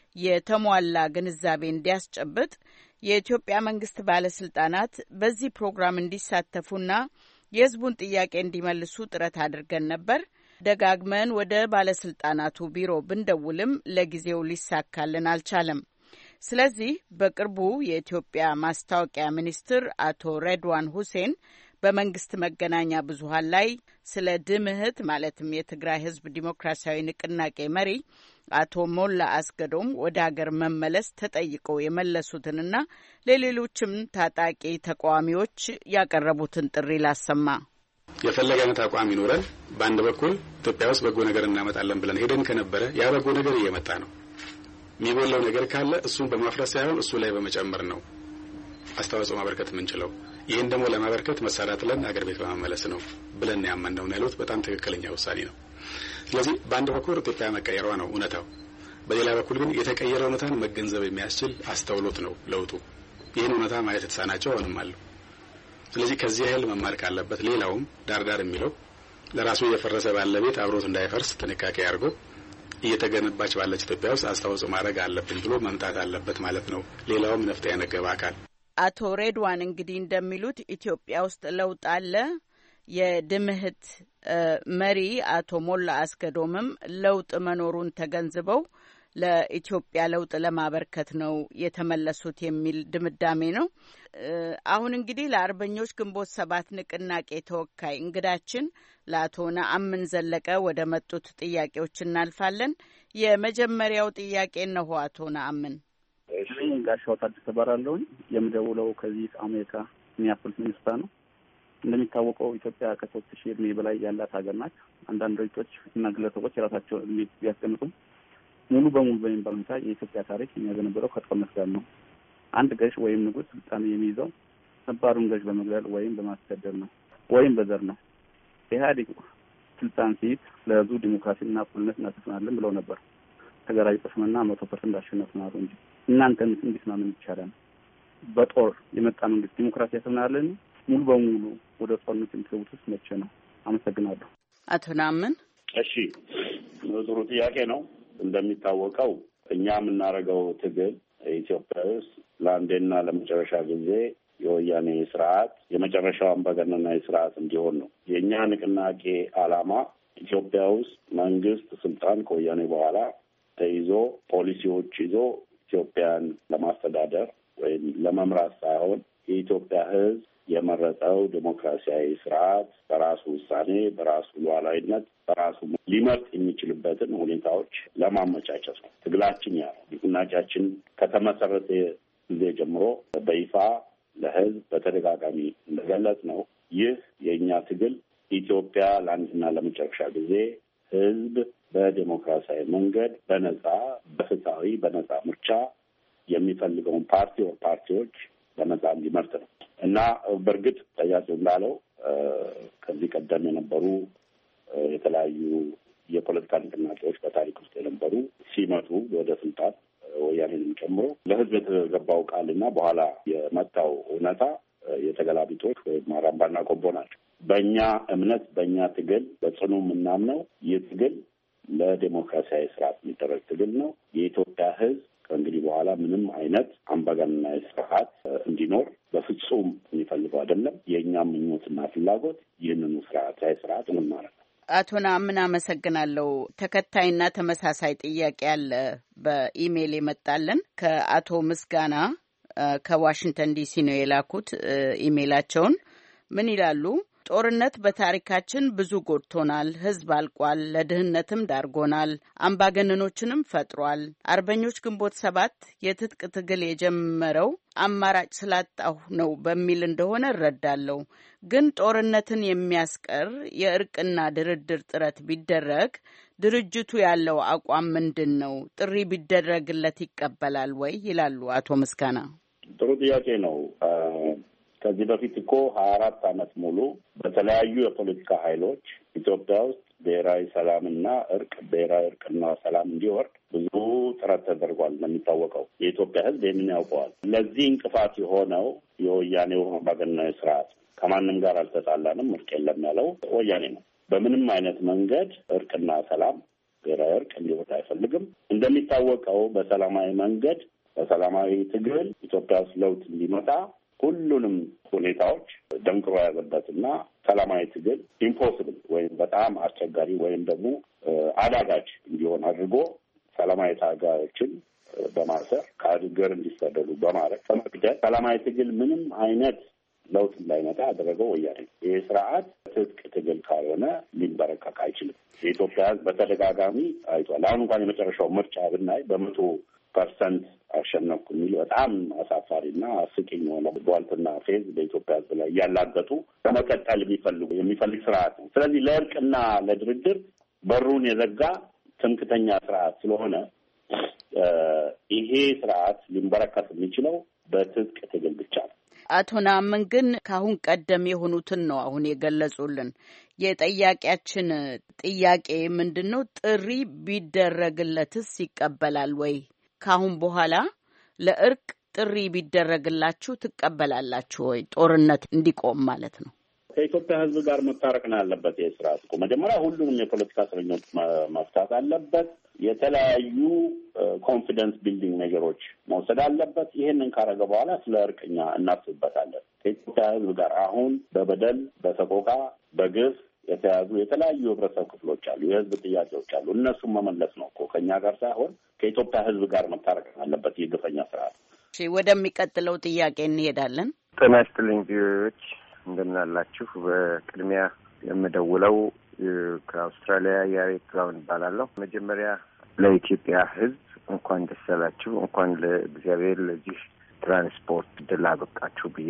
የተሟላ ግንዛቤ እንዲያስጨብጥ የኢትዮጵያ መንግስት ባለስልጣናት በዚህ ፕሮግራም እንዲሳተፉና የሕዝቡን ጥያቄ እንዲመልሱ ጥረት አድርገን ነበር። ደጋግመን ወደ ባለስልጣናቱ ቢሮ ብንደውልም ለጊዜው ሊሳካልን አልቻለም። ስለዚህ በቅርቡ የኢትዮጵያ ማስታወቂያ ሚኒስትር አቶ ሬድዋን ሁሴን በመንግስት መገናኛ ብዙሃን ላይ ስለ ድምህት ማለትም የትግራይ ሕዝብ ዲሞክራሲያዊ ንቅናቄ መሪ አቶ ሞላ አስገዶም ወደ ሀገር መመለስ ተጠይቀው የመለሱትንና ለሌሎችም ታጣቂ ተቃዋሚዎች ያቀረቡትን ጥሪ ላሰማ። የፈለገ አይነት አቋም ይኖረን፣ በአንድ በኩል ኢትዮጵያ ውስጥ በጎ ነገር እናመጣለን ብለን ሄደን ከነበረ ያ በጎ ነገር እየመጣ ነው። የሚጎለው ነገር ካለ እሱን በማፍረስ ሳይሆን እሱ ላይ በመጨመር ነው አስተዋጽኦ ማበርከት የምንችለው። ይህን ደግሞ ለማበርከት መሳሪያ ጥለን አገር ቤት በመመለስ ነው ብለን ያመንነው ነው ያሉት። በጣም ትክክለኛ ውሳኔ ነው። ስለዚህ በአንድ በኩል ኢትዮጵያ መቀየሯ ነው እውነታው፣ በሌላ በኩል ግን የተቀየረ እውነታን መገንዘብ የሚያስችል አስተውሎት ነው ለውጡ። ይህን እውነታ ማየት የተሳናቸው አሁንም አሉ። ስለዚህ ከዚህ ያህል መማር ካለበት ሌላውም ዳርዳር የሚለው ለራሱ እየፈረሰ ባለ ቤት አብሮት እንዳይፈርስ ጥንቃቄ አድርጎ እየተገነባች ባለች ኢትዮጵያ ውስጥ አስተዋጽኦ ማድረግ አለብን ብሎ መምጣት አለበት ማለት ነው። ሌላውም ነፍጥ ያነገበ አካል። አቶ ሬድዋን እንግዲህ እንደሚሉት ኢትዮጵያ ውስጥ ለውጥ አለ። የድምህት መሪ አቶ ሞላ አስገዶምም ለውጥ መኖሩን ተገንዝበው ለኢትዮጵያ ለውጥ ለማበርከት ነው የተመለሱት የሚል ድምዳሜ ነው። አሁን እንግዲህ ለአርበኞች ግንቦት 7 ንቅናቄ ተወካይ እንግዳችን ለአቶ ነአምን ዘለቀ ወደ መጡት ጥያቄዎች እናልፋለን። የመጀመሪያው ጥያቄ ነው። አቶ ነአምን። እሺ፣ ጋሻው ታደሰ እባላለሁ። የምደውለው ከዚህ አሜሪካ ሚኒያፖሊስ ሚኒሶታ ነው። እንደሚታወቀው ኢትዮጵያ ከ3000 እድሜ በላይ ያላት ሀገር ናት። አንዳንድ ድርጅቶች እና ግለሰቦች የራሳቸውን እድሜ ቢያስቀምጡም ሙሉ በሙሉ በሚባል ሁኔታ የኢትዮጵያ ታሪክ የሚያዘነበረው ከጦርነት ጋር ነው። አንድ ገዥ ወይም ንጉሥ ስልጣን የሚይዘው ነባሩን ገዥ በመግደል ወይም በማስገደል ነው ወይም በዘር ነው። ኢህአዴግ ስልጣን ሲይዝ ለህዝቡ ዲሞክራሲና እኩልነት እናሰፍናለን ብለው ነበር። ተገራጅ ጥፍምና 100% አሸነፍናል እንጂ እናንተ እንዲስማምን ይቻላል? በጦር የመጣ መንግስት ዲሞክራሲ ያሰፍናለን? ሙሉ በሙሉ ወደ ጦርነት የምትገቡት መቼ ነው? አመሰግናለሁ። አቶ ነአምን። እሺ፣ ጥሩ ጥያቄ ነው። እንደሚታወቀው እኛ የምናደርገው ትግል ኢትዮጵያ ውስጥ ለአንዴና ለመጨረሻ ጊዜ የወያኔ ስርዓት የመጨረሻው አምባገነናዊ ስርዓት እንዲሆን ነው። የእኛ ንቅናቄ ዓላማ ኢትዮጵያ ውስጥ መንግስት ስልጣን ከወያኔ በኋላ ተይዞ ፖሊሲዎች ይዞ ኢትዮጵያን ለማስተዳደር ወይም ለመምራት ሳይሆን የኢትዮጵያ ሕዝብ የመረጠው ዲሞክራሲያዊ ስርዓት በራሱ ውሳኔ፣ በራሱ ሉዓላዊነት፣ በራሱ ሊመርጥ የሚችልበትን ሁኔታዎች ለማመቻቸት ነው ትግላችን። ያ ንቅናቄያችን ከተመሰረተ ጊዜ ጀምሮ በይፋ ለህዝብ በተደጋጋሚ እንደገለጽ ነው። ይህ የእኛ ትግል ኢትዮጵያ ለአንድና ለመጨረሻ ጊዜ ህዝብ በዲሞክራሲያዊ መንገድ በነጻ በፍትሃዊ በነጻ ምርጫ የሚፈልገውን ፓርቲዎች በነጻ እንዲመርጥ ነው እና በእርግጥ ጠያቂው እንዳለው ከዚህ ቀደም የነበሩ የተለያዩ የፖለቲካ ንቅናቄዎች በታሪክ ውስጥ የነበሩ ሲመጡ ወደ ስልጣን ወያኔንም ጨምሮ ለህዝብ የተገባው ቃልና በኋላ የመጣው እውነታ የተገላቢጦች ወይም አራምባና ቆቦ ናቸው። በእኛ እምነት በእኛ ትግል በጽኑ የምናምነው ይህ ትግል ለዲሞክራሲያዊ ስርዓት የሚደረግ ትግል ነው። የኢትዮጵያ ሕዝብ ከእንግዲህ በኋላ ምንም አይነት አምባገነናዊ ስርዓት እንዲኖር በፍጹም የሚፈልገው አይደለም። የእኛም ምኞትና ፍላጎት ይህንኑ ስርዓት እንማራለን። አቶ ነአምን አመሰግናለሁ። ተከታይና ተመሳሳይ ጥያቄ አለ በኢሜይል የመጣልን ከአቶ ምስጋና ከዋሽንግተን ዲሲ ነው የላኩት ኢሜይላቸውን። ምን ይላሉ? ጦርነት በታሪካችን ብዙ ጎድቶናል። ህዝብ አልቋል፣ ለድህነትም ዳርጎናል፣ አምባገነኖችንም ፈጥሯል። አርበኞች ግንቦት 7 የትጥቅ ትግል የጀመረው አማራጭ ስላጣሁ ነው በሚል እንደሆነ እረዳለሁ። ግን ጦርነትን የሚያስቀር የእርቅና ድርድር ጥረት ቢደረግ ድርጅቱ ያለው አቋም ምንድን ነው? ጥሪ ቢደረግለት ይቀበላል ወይ? ይላሉ አቶ ምስጋና። ጥሩ ጥያቄ ነው። ከዚህ በፊት እኮ 24 ዓመት ሙሉ በተለያዩ የፖለቲካ ኃይሎች ኢትዮጵያ ውስጥ ብሔራዊ ሰላምና ብሔራዊ እርቅና ሰላም እንዲወርድ ብዙ ጥረት ተደርጓል። እንደሚታወቀው የኢትዮጵያ ሕዝብ ይህንን ያውቀዋል። ለዚህ እንቅፋት የሆነው የወያኔው አምባገነናዊ ስርዓት ከማንም ጋር አልተጣላንም፣ እርቅ የለም ያለው ወያኔ ነው። በምንም አይነት መንገድ እርቅና ሰላም ብሔራዊ እርቅ እንዲወርድ አይፈልግም። እንደሚታወቀው በሰላማዊ መንገድ በሰላማዊ ትግል ኢትዮጵያ ውስጥ ለውጥ እንዲመጣ ሁሉንም ሁኔታዎች ደንቅሮ ያዘበትና ሰላማዊ ትግል ኢምፖሲብል ወይም በጣም አስቸጋሪ ወይም ደግሞ አዳጋች እንዲሆን አድርጎ ሰላማዊ ታጋዮችን በማሰር ከሀገር እንዲሰደዱ በማድረግ በመግደል ሰላማዊ ትግል ምንም አይነት ለውጥ እንዳይመጣ ያደረገው ወያኔ። ይህ ስርዓት ትጥቅ ትግል ካልሆነ ሊንበረከክ አይችልም። የኢትዮጵያ ሕዝብ በተደጋጋሚ አይቷል። አሁን እንኳን የመጨረሻው ምርጫ ብናይ 100% አሸነፍኩ የሚል በጣም አሳፋሪና አስቂኝ የሆነ ቧልትና ፌዝ በኢትዮጵያ ሕዝብ ላይ እያላገጡ በመቀጠል የሚፈልግ ስርዓት ነው። ስለዚህ ለእርቅና ለድርድር በሩን የዘጋ ትምክተኛ ስርዓት ስለሆነ ይሄ ስርዓት ሊንበረከት የሚችለው በትጥቅ ትግል ብቻ ነው። አቶ ነአምን ግን ከአሁን ቀደም የሆኑትን ነው አሁን የገለጹልን። የጠያቂያችን ጥያቄ ምንድን ነው? ጥሪ ቢደረግለትስ ይቀበላል ወይ? ከአሁን በኋላ ለእርቅ ጥሪ ቢደረግላችሁ ትቀበላላችሁ ወይ? ጦርነት እንዲቆም ማለት ነው። ከኢትዮጵያ ሕዝብ ጋር መታረቅ ነው ያለበት። ይህ ስርዓት እኮ መጀመሪያ ሁሉንም የፖለቲካ እስረኞች መፍታት አለበት። የተለያዩ ኮንፊደንስ ቢልዲንግ ነገሮች መውሰድ አለበት። ይህንን ካረገ በኋላ ስለ እርቅኛ እናስብበታለን። ከኢትዮጵያ ሕዝብ ጋር አሁን በበደል በሰቆቃ በግፍ የተያዙ የተለያዩ ህብረተሰብ ክፍሎች አሉ። የህዝብ ጥያቄዎች አሉ። እነሱም መመለስ ነው እኮ ከእኛ ጋር ሳይሆን ከኢትዮጵያ ሕዝብ ጋር መታረቅ አለበት ይህ ግፈኛ ስርዓት። ወደሚቀጥለው ጥያቄ እንሄዳለን። ጤና ይስጥልኝ ቪኦኤዎች፣ እንደምን አላችሁ? በቅድሚያ የምደውለው ከአውስትራሊያ ያሬት ብራውን እባላለሁ። መጀመሪያ ለኢትዮጵያ ሕዝብ እንኳን ደስ ያላችሁ፣ እንኳን ለእግዚአብሔር ለዚህ ትራንስፖርት ድል አበቃችሁ ብዬ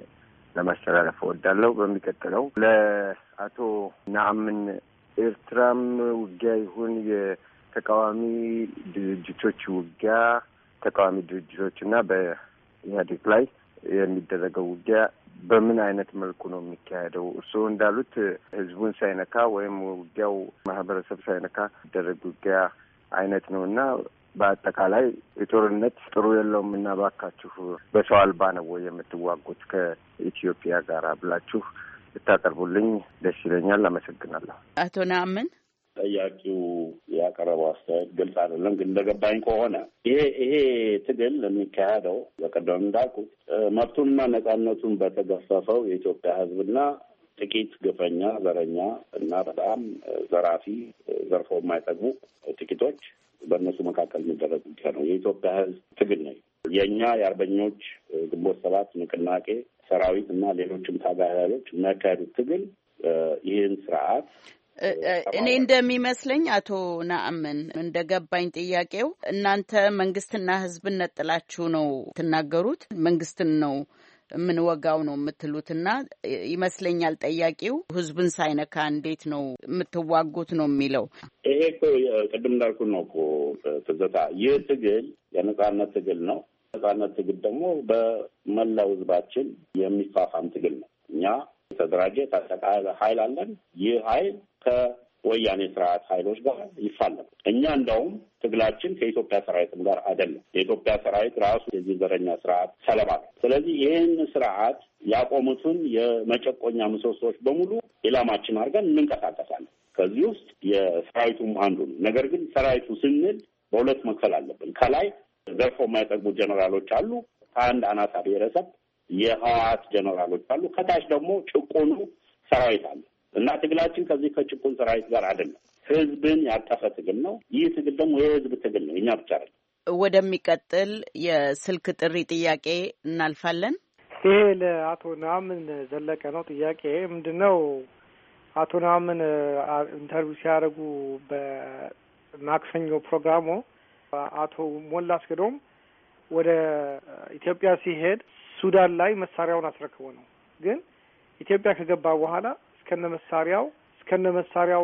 ለማስተላለፍ እወዳለሁ። በሚቀጥለው ለአቶ ነአምን ኤርትራም ውጊያ ይሁን የተቃዋሚ ድርጅቶች ውጊያ ተቃዋሚ ድርጅቶችና በኢህአዴግ ላይ የሚደረገው ውጊያ በምን አይነት መልኩ ነው የሚካሄደው? እርስዎ እንዳሉት ህዝቡን ሳይነካ ወይም ውጊያው ማህበረሰብ ሳይነካ የሚደረግ ውጊያ አይነት ነው እና በአጠቃላይ የጦርነት ጥሩ የለውም እና ባካችሁ በሰው አልባ ነው ወይ የምትዋጉት ከኢትዮጵያ ጋር ብላችሁ ልታቀርቡልኝ ደስ ይለኛል። አመሰግናለሁ። አቶ ነአምን ጠያቂው ያቀረበው አስተያየት ግልጽ አይደለም፣ ግን እንደገባኝ ከሆነ ይሄ ትግል የሚካሄደው በቀደም እንዳልኩት መብቱንና ነጻነቱን በተገፈፈው የኢትዮጵያ ሕዝብና ጥቂት ግፈኛ፣ ዘረኛ እና በጣም ዘራፊ ዘርፎ የማይጠግቡ ጥቂቶች በእነሱ መካከል የሚደረግ ውጊያ ነው። የኢትዮጵያ ሕዝብ ትግል ነው። የእኛ የአርበኞች ግንቦት 7 ንቅናቄ ሰራዊት እና ሌሎችም ታጋይ ኃይሎች የሚያካሄዱት ትግል ይህን ስርዓት እኔ እንደሚመስለኝ አቶ ነአምን እንደገባኝ ጥያቄው እናንተ መንግስትና ህዝብን ነጥላችሁ ነው ትናገሩት። መንግስትን ነው የምንወጋው ነው የምትሉትና ይመስለኛል ጠያቂው ህዝብን ሳይነካ እንዴት ነው የምትዋጉት ነው የሚለው። ይሄ እኮ ቅድም እንዳልኩት ነው እኮ ትዝታ። ይህ ትግል የነጻነት ትግል ነው። ነጻነት ትግል ደግሞ በመላው ህዝባችን የሚፋፋም ትግል ነው። እኛ የተደራጀ ታጠቃ ኃይል አለን። ይህ ኃይል ከወያኔ ስርዓት ኃይሎች ጋር ይፋለም። እኛ እንደውም ትግላችን ከኢትዮጵያ ሰራዊትም ጋር አይደለም። የኢትዮጵያ ሰራዊት ራሱ የዚህ ዘረኛ ስርዓት ሰለባ ነው። ስለዚህ ይህን ስርዓት ያቆሙትን የመጨቆኛ ምሰሶዎች በሙሉ ኢላማችን አድርገን እንንቀሳቀሳለን። ከዚህ ውስጥ የሰራዊቱም አንዱ ነው። ነገር ግን ሰራዊቱ ስንል በሁለት መክፈል አለብን። ከላይ ዘርፎ የማይጠግቡ ጀነራሎች አሉ፣ ከአንድ አናሳ ብሔረሰብ የህወሓት ጀነራሎች አሉ፣ ከታች ደግሞ ጭቁኑ ሰራዊት አለ እና ትግላችን ከዚህ ከጭቁን ሰራዊት ጋር አይደለም፣ ህዝብን ያቀፈ ትግል ነው። ይህ ትግል ደግሞ የህዝብ ትግል ነው፣ እኛ ብቻ አይደለም። ወደሚቀጥል የስልክ ጥሪ ጥያቄ እናልፋለን። ይሄ ለአቶ ነአምን ዘለቀ ነው። ጥያቄ ምንድነው? አቶ ነአምን ኢንተርቪው ሲያደርጉ በማክሰኞ ፕሮግራሙ አቶ ሞላ አስገዶም ወደ ኢትዮጵያ ሲሄድ ሱዳን ላይ መሳሪያውን አስረክቦ ነው። ግን ኢትዮጵያ ከገባ በኋላ እስከነ መሳሪያው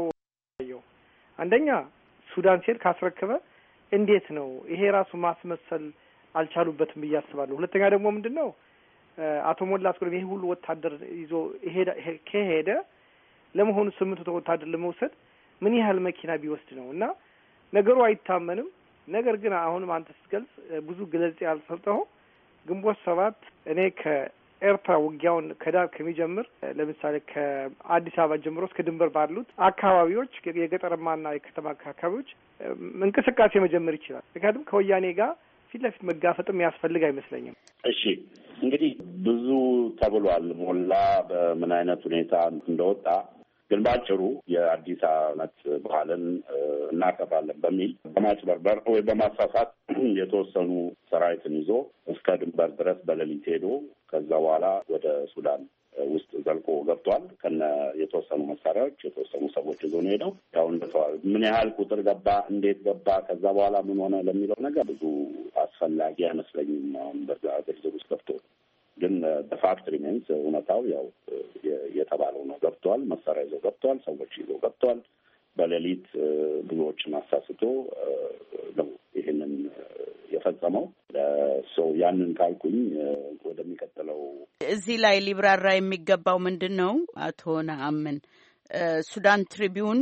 አንደኛ ሱዳን ሲሄድ ካስረከበ እንዴት ነው ይሄ ራሱ ማስመሰል አልቻሉበትም ብዬ አስባለሁ። ሁለተኛ ደግሞ ምንድነው አቶ ሞላ አስገዶም ይሄ ሁሉ ወታደር ይዞ ከሄደ ለመሆኑ 800 ወታደር ለመውሰድ ምን ያህል መኪና ቢወስድ ነው? እና ነገሩ አይታመንም። ነገር ግን አሁንም አንተ ስትገልጽ ብዙ ግለጽ ያልሰጠው ግንቦት 7 እኔ ከኤርትራ ውጊያውን ከዳር ከሚጀምር ለምሳሌ ከአዲስ አበባ ጀምሮ እስከ ድንበር ባሉት አካባቢዎች የገጠርማና የከተማ አካባቢዎች እንቅስቃሴ መጀመር ይችላል። ምክንያቱም ከወያኔ ጋር ፊት ለፊት መጋፈጥም ያስፈልግ አይመስለኝም። እሺ እንግዲህ ብዙ ተብሏል። ሞላ በምን አይነት ሁኔታ እንደወጣ ግን ባጭሩ የአዲስ ዓመት በዓልን እናከብራለን በሚል በማጭበርበር ወይ በማሳሳት የተወሰኑ ሰራዊትን ይዞ እስከ ድንበር ድረስ በሌሊት ሄዶ ከዛ በኋላ ወደ ሱዳን ውስጥ ዘልቆ ገብቷል። ከነ የተወሰኑ መሳሪያዎች የተወሰኑ ሰዎች ይዞ ነው ሄደው። ያው እንደተዋል ምን ያህል ቁጥር ገባ፣ እንዴት ገባ፣ ከዛ በኋላ ምን ሆነ ለሚለው ነገር ብዙ አስፈላጊ አይመስለኝም አሁን በዛ ዝርዝር ውስጥ ገብቶ። ግን በፋክት ሪሜንስ እውነታው ያው የተባለው ነው። ገብቷል፣ መሳሪያ ይዞ ገብቷል፣ ሰዎች ይዞ ገብቷል። በሌሊት ብዙዎችን አሳስቶ ነው ይህንን የፈጸመው። ሰው ያንን ካልኩኝ ወደሚቀጥለው እዚህ ላይ ሊብራራ የሚገባው ምንድን ነው? አቶ ነአምን ሱዳን ትሪቢዩን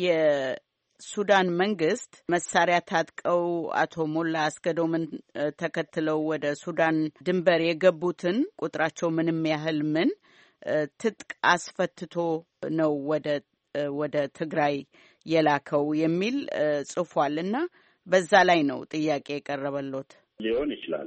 የሱዳን መንግስት መሳሪያ ታጥቀው አቶ ሞላ አስገዶምን ተከትለው ወደ ሱዳን ድንበር የገቡትን ቁጥራቸው ምንም ያህል ትጥቅ አስፈትቶ ነው ወደ ትግራይ የላከው የሚል ጽፏል እና በዛ ላይ ነው ጥያቄ የቀረበሎት። ሊሆን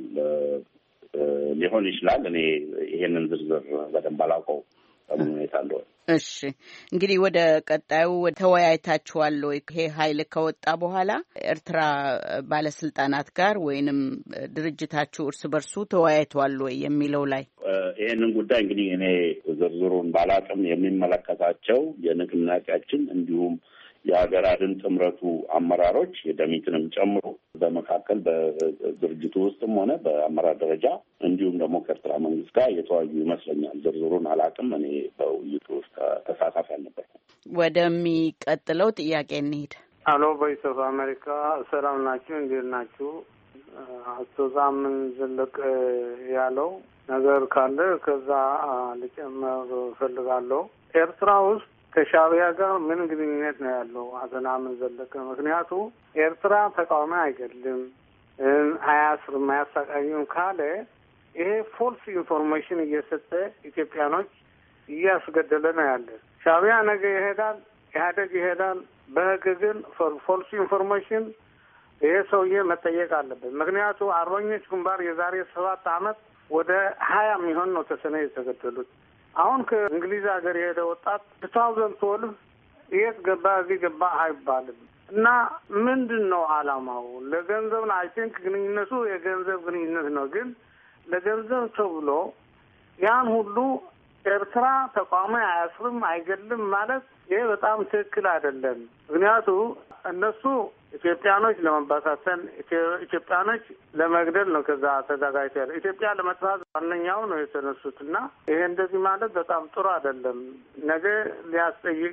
ይችላል። እኔ ይሄንን ዝርዝር በደንብ አላውቀው በምን ሁኔታ እንደሆነ። እሺ እንግዲህ ወደ ቀጣዩ ተወያይታችኋል ወይ? ይሄ ኃይል ከወጣ በኋላ ኤርትራ ባለስልጣናት ጋር ወይንም ድርጅታችሁ እርስ በርሱ ተወያይቷል ወይ የሚለው ላይ ይሄንን ጉዳይ እንግዲህ እኔ ዝርዝሩን ባላቅም የሚመለከታቸው የንቅናቄያችን እንዲሁም የሀገር አድን ጥምረቱ አመራሮች የደሚትንም ጨምሮ በመካከል በድርጅቱ ውስጥም ሆነ በአመራር ደረጃ እንዲሁም ደግሞ ከኤርትራ መንግስት ጋር የተወያዩ ይመስለኛል። ዝርዝሩን አላውቅም። እኔ በውይይቱ ውስጥ ተሳታፊ አልነበርኩም። ወደሚቀጥለው ጥያቄ እንሂድ። አሎ ቮይስ ኦፍ አሜሪካ ሰላም ናችሁ? እንዴት ናችሁ? አቶ ነአምን ዘለቀ ያለው ነገር ካለ ከዛ ልጨምር ፈልጋለሁ። ኤርትራ ውስጥ ከሻዕቢያ ጋር ምን ግንኙነት ነው ያለው አቶ ነአምን ዘለቀ? ምክንያቱ ኤርትራ ተቃዋሚ አይገድልም፣ አያስርም፣ አያሳቃይም ካለ ይሄ ፎልስ ኢንፎርሜሽን እየሰጠ ኢትዮጵያኖች እያስገደለ ነው ያለ። ሻዕቢያ ነገ ይሄዳል፣ ኢህአዴግ ይሄዳል። በህግ ግን ፎልስ ኢንፎርሜሽን ይሄ ሰውዬ መጠየቅ አለበት። ምክንያቱ አርበኞች ግንባር የዛሬ 7 ዓመት ወደ 20 የሚሆን ነው ተሰነ የተገደሉት። አሁን ከእንግሊዝ ሀገር የሄደ ወጣት 2012 የት ገባ እዚህ ገባ አይባልም። እና ምንድን ነው አላማው? ለገንዘብ ነው። አይ ቲንክ ግንኙነቱ የገንዘብ ግንኙነት ነው። ግን ለገንዘብ ተብሎ ያን ሁሉ ኤርትራ ተቃዋሚ አያስርም አይገድልም ማለት ይሄ በጣም ትክክል አይደለም። ምክንያቱ እነሱ ኢትዮጵያኖች ለመባሳሰን ኢትዮጵያኖች ለመግደል ነው ከዛ ተዘጋጅተው ያለ ኢትዮጵያ ለመጥፋት ዋነኛው ነው የተነሱትና ይሄ እንደዚህ ማለት በጣም ጥሩ አይደለም። ነገ ሊያስጠይቅ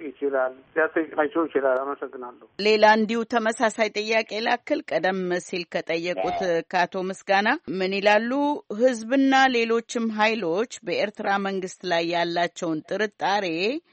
ይችላል። አመሰግናለሁ። ሌላ እንዲሁ ተመሳሳይ ጥያቄ ላክል ቀደም ሲል ከጠየቁት ከአቶ ምስጋና ምን ይላሉ? ህዝብና ሌሎችም ኃይሎች በኤርትራ መንግስት ላይ ያላቸውን ጥርጣሬ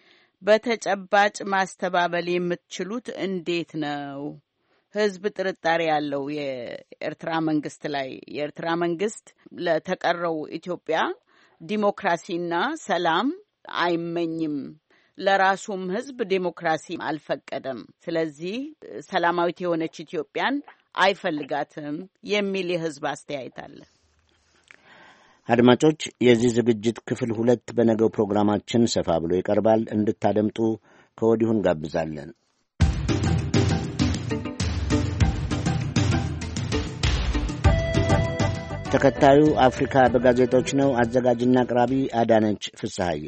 በተጨባጭ ማስተባበል የምትችሉት እንዴት ነው? ህዝብ ጥርጣሬ ያለው የኤርትራ መንግስት ላይ የኤርትራ መንግስት ለተቀረው ኢትዮጵያ ዲሞክራሲና ሰላም አይመኝም፣ ለራሱም ህዝብ ዴሞክራሲ አልፈቀደም። ስለዚህ ሰላማዊት የሆነች ኢትዮጵያን አይፈልጋትም የሚል የህዝብ አስተያየት አለ። አድማጮች፣ የዚህ ዝግጅት ክፍል 2 በነገው ፕሮግራማችን ሰፋ ብሎ ይቀርባል። እንድታደምጡ ከወዲሁ እንጋብዛለን። ተከታዩ አፍሪካ በጋዜጦች ነው። አዘጋጅና አቅራቢ አዳነች ፍስሐዬ።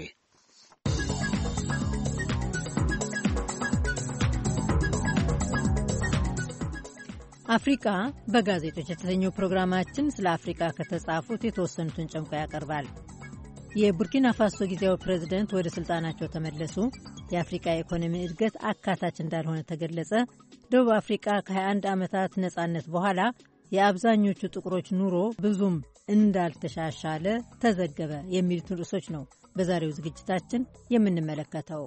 አፍሪካ በጋዜጦች የተሰኘው ፕሮግራማችን ስለ አፍሪካ ከተጻፉት የተወሰኑትን ጨምቆ ያቀርባል። የቡርኪና ፋሶ ጊዜያዊ ፕሬዝደንት ወደ ሥልጣናቸው ተመለሱ፣ የአፍሪካ የኢኮኖሚ እድገት አካታች እንዳልሆነ ተገለጸ፣ ደቡብ አፍሪካ ከ21 ዓመታት ነጻነት በኋላ የአብዛኞቹ ጥቁሮች ኑሮ ብዙም እንዳልተሻሻለ ተዘገበ የሚሉትን ርዕሶች ነው በዛሬው ዝግጅታችን የምንመለከተው።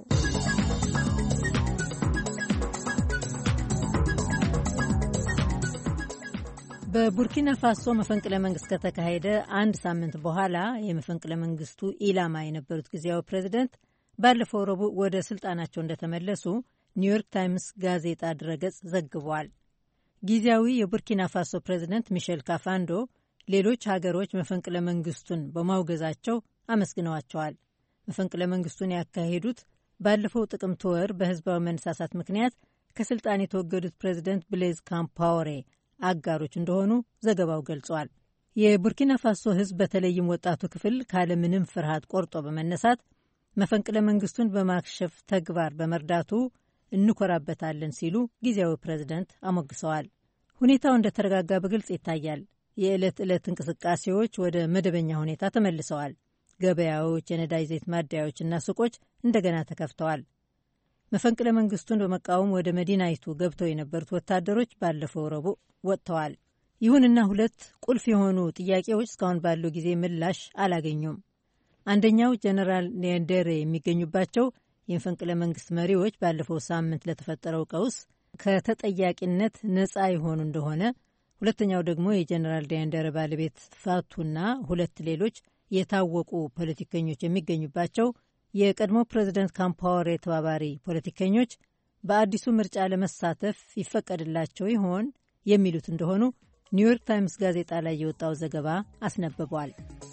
በቡርኪና ፋሶ መፈንቅለ መንግስት ከተካሄደ አንድ ሳምንት በኋላ የመፈንቅለ መንግስቱ ኢላማ የነበሩት ጊዜያዊ ፕሬዝደንት ባለፈው ረቡዕ ወደ ስልጣናቸው እንደተመለሱ ኒውዮርክ ታይምስ ጋዜጣ ድረገጽ ዘግቧል። ጊዜያዊ የቡርኪና ፋሶ ፕሬዝደንት ሚሼል ካፋንዶ ሌሎች ሀገሮች መፈንቅለ መንግስቱን በማውገዛቸው አመስግነዋቸዋል። መፈንቅለ መንግስቱን ያካሄዱት ባለፈው ጥቅምት ወር በህዝባዊ መነሳሳት ምክንያት ከስልጣን የተወገዱት ፕሬዝደንት ብሌዝ ካምፓወሬ አጋሮች እንደሆኑ ዘገባው ገልጿል። የቡርኪና ፋሶ ህዝብ በተለይም ወጣቱ ክፍል ካለምንም ፍርሃት ቆርጦ በመነሳት መፈንቅለ መንግስቱን በማክሸፍ ተግባር በመርዳቱ እንኮራበታለን ሲሉ ጊዜያዊ ፕሬዝደንት አሞግሰዋል። ሁኔታው እንደተረጋጋ በግልጽ ይታያል። የዕለት ዕለት እንቅስቃሴዎች ወደ መደበኛ ሁኔታ ተመልሰዋል። ገበያዎች፣ የነዳጅ ዘይት ማደያዎችና ሱቆች እንደገና ተከፍተዋል። መፈንቅለ መንግስቱን በመቃወም ወደ መዲናይቱ ገብተው የነበሩት ወታደሮች ባለፈው ረቡዕ ወጥተዋል። ይሁንና 2 ቁልፍ የሆኑ ጥያቄዎች እስካሁን ባለው ጊዜ ምላሽ አላገኙም። አንደኛው ጀነራል ኒያንዴሬ የሚገኙባቸው የመፈንቅለ መንግስት መሪዎች ባለፈው ሳምንት ለተፈጠረው ቀውስ ከተጠያቂነት ነፃ የሆኑ እንደሆነ፣ ሁለተኛው ደግሞ የጀነራል ኒያንዴሬ ባለቤት ፋቱና 2 ሌሎች የታወቁ ፖለቲከኞች የሚገኙባቸው የቀድሞ ፕሬዝደንት ካምፓወሬ ተባባሪ ፖለቲከኞች በአዲሱ ምርጫ ለመሳተፍ ይፈቀድላቸው ይሆን የሚሉት እንደሆኑ ኒውዮርክ ታይምስ ጋዜጣ ላይ የወጣው ዘገባ አስነብቧል።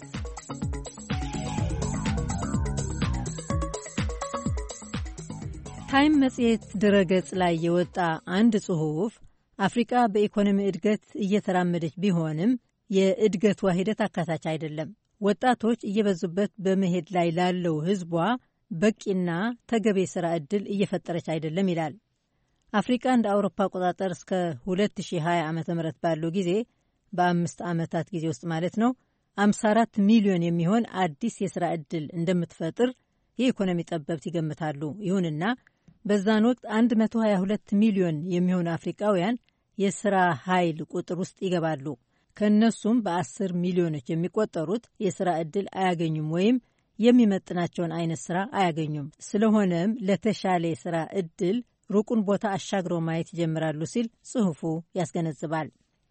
ታይም መጽሔት ድረገጽ ላይ የወጣ አንድ ጽሑፍ አፍሪቃ በኢኮኖሚ እድገት እየተራመደች ቢሆንም የእድገቷ ሂደት አካታች አይደለም፣ ወጣቶች እየበዙበት በመሄድ ላይ ላለው ሕዝቧ በቂና ተገቢ ሥራ ዕድል እየፈጠረች አይደለም ይላል። አፍሪቃ እንደ አውሮፓ አቆጣጠር እስከ 2020 ዓ ም ባለው ጊዜ በ5 ዓመታት ጊዜ ውስጥ ማለት ነው 54 ሚሊዮን የሚሆን አዲስ የሥራ ዕድል እንደምትፈጥር የኢኮኖሚ ጠበብት ይገምታሉ። ይሁንና በዛን ወቅት 122 ሚሊዮን የሚሆኑ አፍሪቃውያን የሥራ ኃይል ቁጥር ውስጥ ይገባሉ። ከእነሱም በ10 ሚሊዮኖች የሚቆጠሩት የሥራ ዕድል አያገኙም ወይም የሚመጥናቸውን አይነት ሥራ አያገኙም። ስለሆነም ለተሻለ የሥራ ዕድል ሩቁን ቦታ አሻግረው ማየት ይጀምራሉ ሲል ጽሑፉ ያስገነዝባል።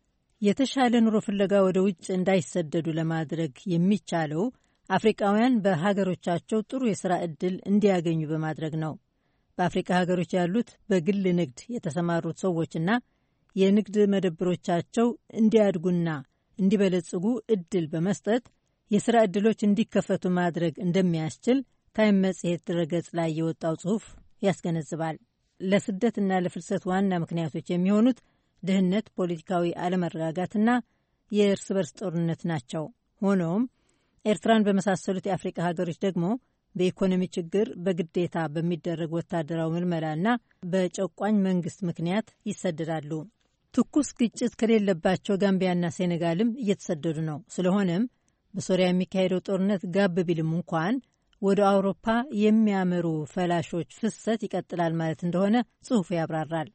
የተሻለ ኑሮ ፍለጋ ወደ ውጭ እንዳይሰደዱ ለማድረግ የሚቻለው አፍሪቃውያን በሀገሮቻቸው ጥሩ የሥራ ዕድል እንዲያገኙ በማድረግ ነው። በአፍሪካ ሀገሮች ያሉት በግል ንግድ የተሰማሩት ሰዎችና የንግድ መደብሮቻቸው እንዲያድጉና እንዲበለጽጉ ዕድል በመስጠት የሥራ ዕድሎች እንዲከፈቱ ማድረግ እንደሚያስችል ታይም መጽሔት ድረገጽ ላይ የወጣው ጽሑፍ ያስገነዝባል። ለስደትና ለፍልሰት ዋና ምክንያቶች የሚሆኑት ድህነት፣ ፖለቲካዊ አለመረጋጋትና የእርስ በርስ ጦርነት ናቸው። ሆኖም ኤርትራን በመሳሰሉት የአፍሪካ ሀገሮች ደግሞ በኢኮኖሚ ችግር፣ በግዴታ በሚደረግ ወታደራዊ ምልመላና በጨቋኝ መንግስት ምክንያት ይሰደዳሉ። ትኩስ ግጭት ከሌለባቸው ጋምቢያና ሴኔጋልም እየተሰደዱ ነው። ስለሆነም በሶሪያ የሚካሄደው ጦርነት ጋብ ቢልም እንኳን ወደ አውሮፓ የሚያመሩ ፈላሾች ፍሰት ይቀጥላል ማለት እንደሆነ ጽሑፉ ያብራራል።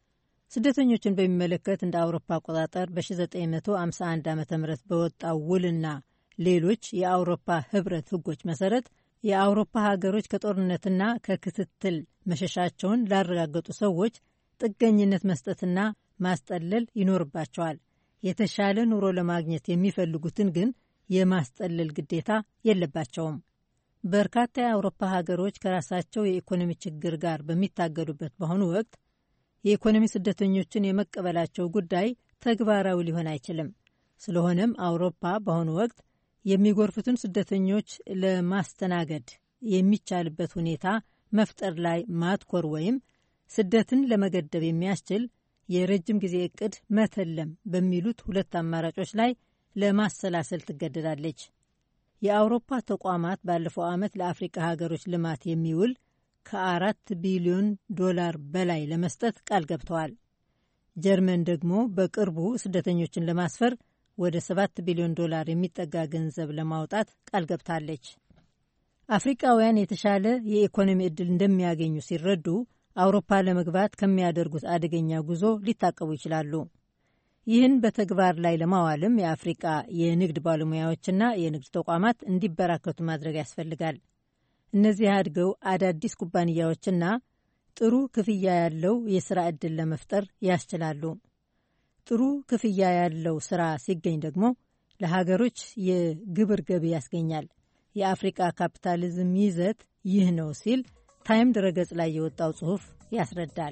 ስደተኞችን በሚመለከት እንደ አውሮፓ አቆጣጠር በ1951 ዓ ም በወጣው ውልና ሌሎች የአውሮፓ ህብረት ህጎች መሰረት የአውሮፓ ሀገሮች ከጦርነትና ከክትትል መሸሻቸውን ላረጋገጡ ሰዎች ጥገኝነት መስጠትና ማስጠለል ይኖርባቸዋል። የተሻለ ኑሮ ለማግኘት የሚፈልጉትን ግን የማስጠለል ግዴታ የለባቸውም። በርካታ የአውሮፓ ሀገሮች ከራሳቸው የኢኮኖሚ ችግር ጋር በሚታገሉበት በአሁኑ ወቅት የኢኮኖሚ ስደተኞችን የመቀበላቸው ጉዳይ ተግባራዊ ሊሆን አይችልም። ስለሆነም አውሮፓ በአሁኑ ወቅት የሚጎርፉትን ስደተኞች ለማስተናገድ የሚቻልበት ሁኔታ መፍጠር ላይ ማትኮር ወይም ስደትን ለመገደብ የሚያስችል የረጅም ጊዜ እቅድ መተለም በሚሉት ሁለት አማራጮች ላይ ለማሰላሰል ትገደዳለች። የአውሮፓ ተቋማት ባለፈው ዓመት ለአፍሪካ ሀገሮች ልማት የሚውል $4 ቢሊዮን በላይ ለመስጠት ቃል ገብተዋል። ጀርመን ደግሞ በቅርቡ ስደተኞችን ለማስፈር ወደ $7 ቢሊዮን የሚጠጋ ገንዘብ ለማውጣት ቃል ገብታለች። አፍሪካውያን የተሻለ የኢኮኖሚ ዕድል እንደሚያገኙ ሲረዱ አውሮፓ ለመግባት ከሚያደርጉት አደገኛ ጉዞ ሊታቀቡ ይችላሉ። ይህን በተግባር ላይ ለማዋልም የአፍሪቃ የንግድ ባለሙያዎችና የንግድ ተቋማት እንዲበራከቱ ማድረግ ያስፈልጋል። እነዚህ አድገው አዳዲስ ኩባንያዎችና ጥሩ ክፍያ ያለው የሥራ ዕድል ለመፍጠር ያስችላሉ። ጥሩ ክፍያ ያለው ሥራ ሲገኝ ደግሞ ለሀገሮች የግብር ገቢ ያስገኛል። የአፍሪቃ ካፒታሊዝም ይዘት ይህ ነው ሲል ታይም ድረገጽ ላይ የወጣው ጽሑፍ ያስረዳል።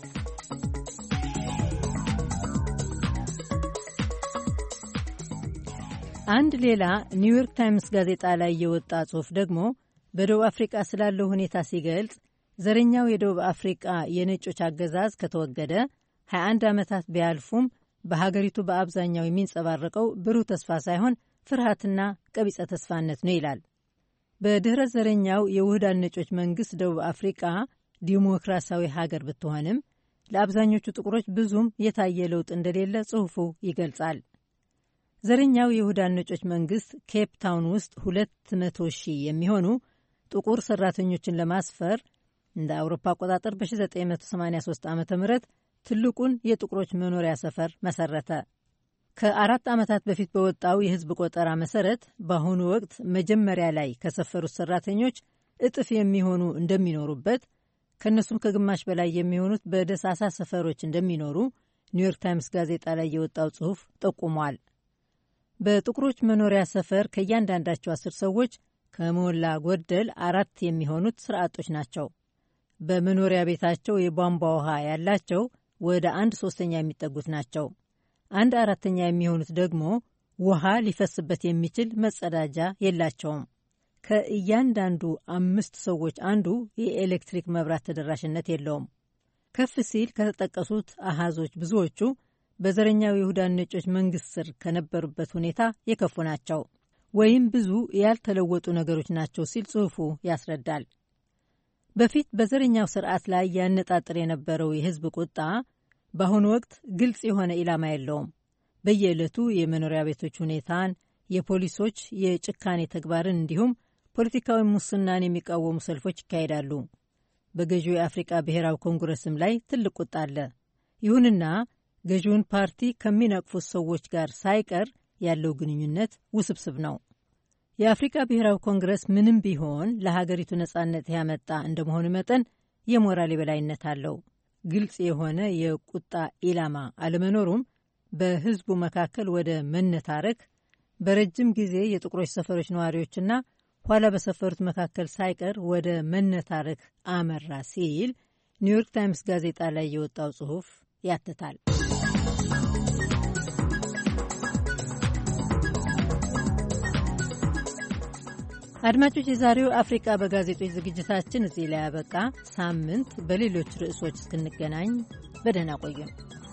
አንድ ሌላ ኒውዮርክ ታይምስ ጋዜጣ ላይ የወጣ ጽሑፍ ደግሞ በደቡብ አፍሪቃ ስላለው ሁኔታ ሲገልጽ ዘረኛው የደቡብ አፍሪቃ የነጮች አገዛዝ ከተወገደ 21 ዓመታት ቢያልፉም በሀገሪቱ በአብዛኛው የሚንጸባረቀው ብሩህ ተስፋ ሳይሆን ፍርሃትና ቀቢጸ ተስፋነት ነው ይላል። በድህረ ዘረኛው የውህዳን ነጮች መንግስት ደቡብ አፍሪቃ ዲሞክራሲያዊ ሀገር ብትሆንም ለአብዛኞቹ ጥቁሮች ብዙም የታየ ለውጥ እንደሌለ ጽሑፉ ይገልጻል። ዘረኛው የውህዳን ነጮች መንግስት ኬፕ ታውን ውስጥ 200,000 የሚሆኑ ጥቁር ሰራተኞችን ለማስፈር እንደ አውሮፓ አቆጣጠር በ1983 ዓ ም ትልቁን የጥቁሮች መኖሪያ ሰፈር መሰረተ። ከ4 ዓመታት በፊት በወጣው የህዝብ ቆጠራ መሰረት በአሁኑ ወቅት መጀመሪያ ላይ ከሰፈሩት ሰራተኞች እጥፍ የሚሆኑ እንደሚኖሩበት፣ ከእነሱም ከግማሽ በላይ የሚሆኑት በደሳሳ ሰፈሮች እንደሚኖሩ ኒውዮርክ ታይምስ ጋዜጣ ላይ የወጣው ጽሑፍ ጠቁሟል። በጥቁሮች መኖሪያ ሰፈር ከእያንዳንዳቸው 10 ሰዎች ከሞላ ጎደል 4 የሚሆኑት ስራ አጦች ናቸው። በመኖሪያ ቤታቸው የቧንቧ ውሃ ያላቸው ወደ 1/3 የሚጠጉት ናቸው። 1/4 የሚሆኑት ደግሞ ውሃ ሊፈስበት የሚችል መጸዳጃ የላቸውም። ከእያንዳንዱ 5 ሰዎች አንዱ የኤሌክትሪክ መብራት ተደራሽነት የለውም። ከፍ ሲል ከተጠቀሱት አሃዞች ብዙዎቹ በዘረኛው የይሁዳን ነጮች መንግስት ስር ከነበሩበት ሁኔታ የከፉ ናቸው ወይም ብዙ ያልተለወጡ ነገሮች ናቸው ሲል ጽሑፉ ያስረዳል። በፊት በዘረኛው ስርዓት ላይ ያነጣጥር የነበረው የህዝብ ቁጣ በአሁኑ ወቅት ግልጽ የሆነ ኢላማ የለውም። በየዕለቱ የመኖሪያ ቤቶች ሁኔታን፣ የፖሊሶች የጭካኔ ተግባርን እንዲሁም ፖለቲካዊ ሙስናን የሚቃወሙ ሰልፎች ይካሄዳሉ። በገዢው የአፍሪቃ ብሔራዊ ኮንግረስም ላይ ትልቅ ቁጣ አለ። ይሁንና ገዢውን ፓርቲ ከሚነቅፉት ሰዎች ጋር ሳይቀር ያለው ግንኙነት ውስብስብ ነው። የአፍሪካ ብሔራዊ ኮንግረስ ምንም ቢሆን ለሀገሪቱ ነጻነት ያመጣ እንደመሆኑ መጠን የሞራል የበላይነት አለው። ግልጽ የሆነ የቁጣ ኢላማ አለመኖሩም በህዝቡ መካከል ወደ መነታረክ፣ በረጅም ጊዜ የጥቁሮች ሰፈሮች ነዋሪዎችና ኋላ በሰፈሩት መካከል ሳይቀር ወደ መነታረክ አመራ ሲል ኒውዮርክ ታይምስ ጋዜጣ ላይ የወጣው ጽሑፍ ያትታል። አድማጮች፣ የዛሬው አፍሪቃ በጋዜጦች ዝግጅታችን እዚህ ላይ ያበቃ። ሳምንት በሌሎች ርዕሶች እስክንገናኝ በደህና ቆዩን።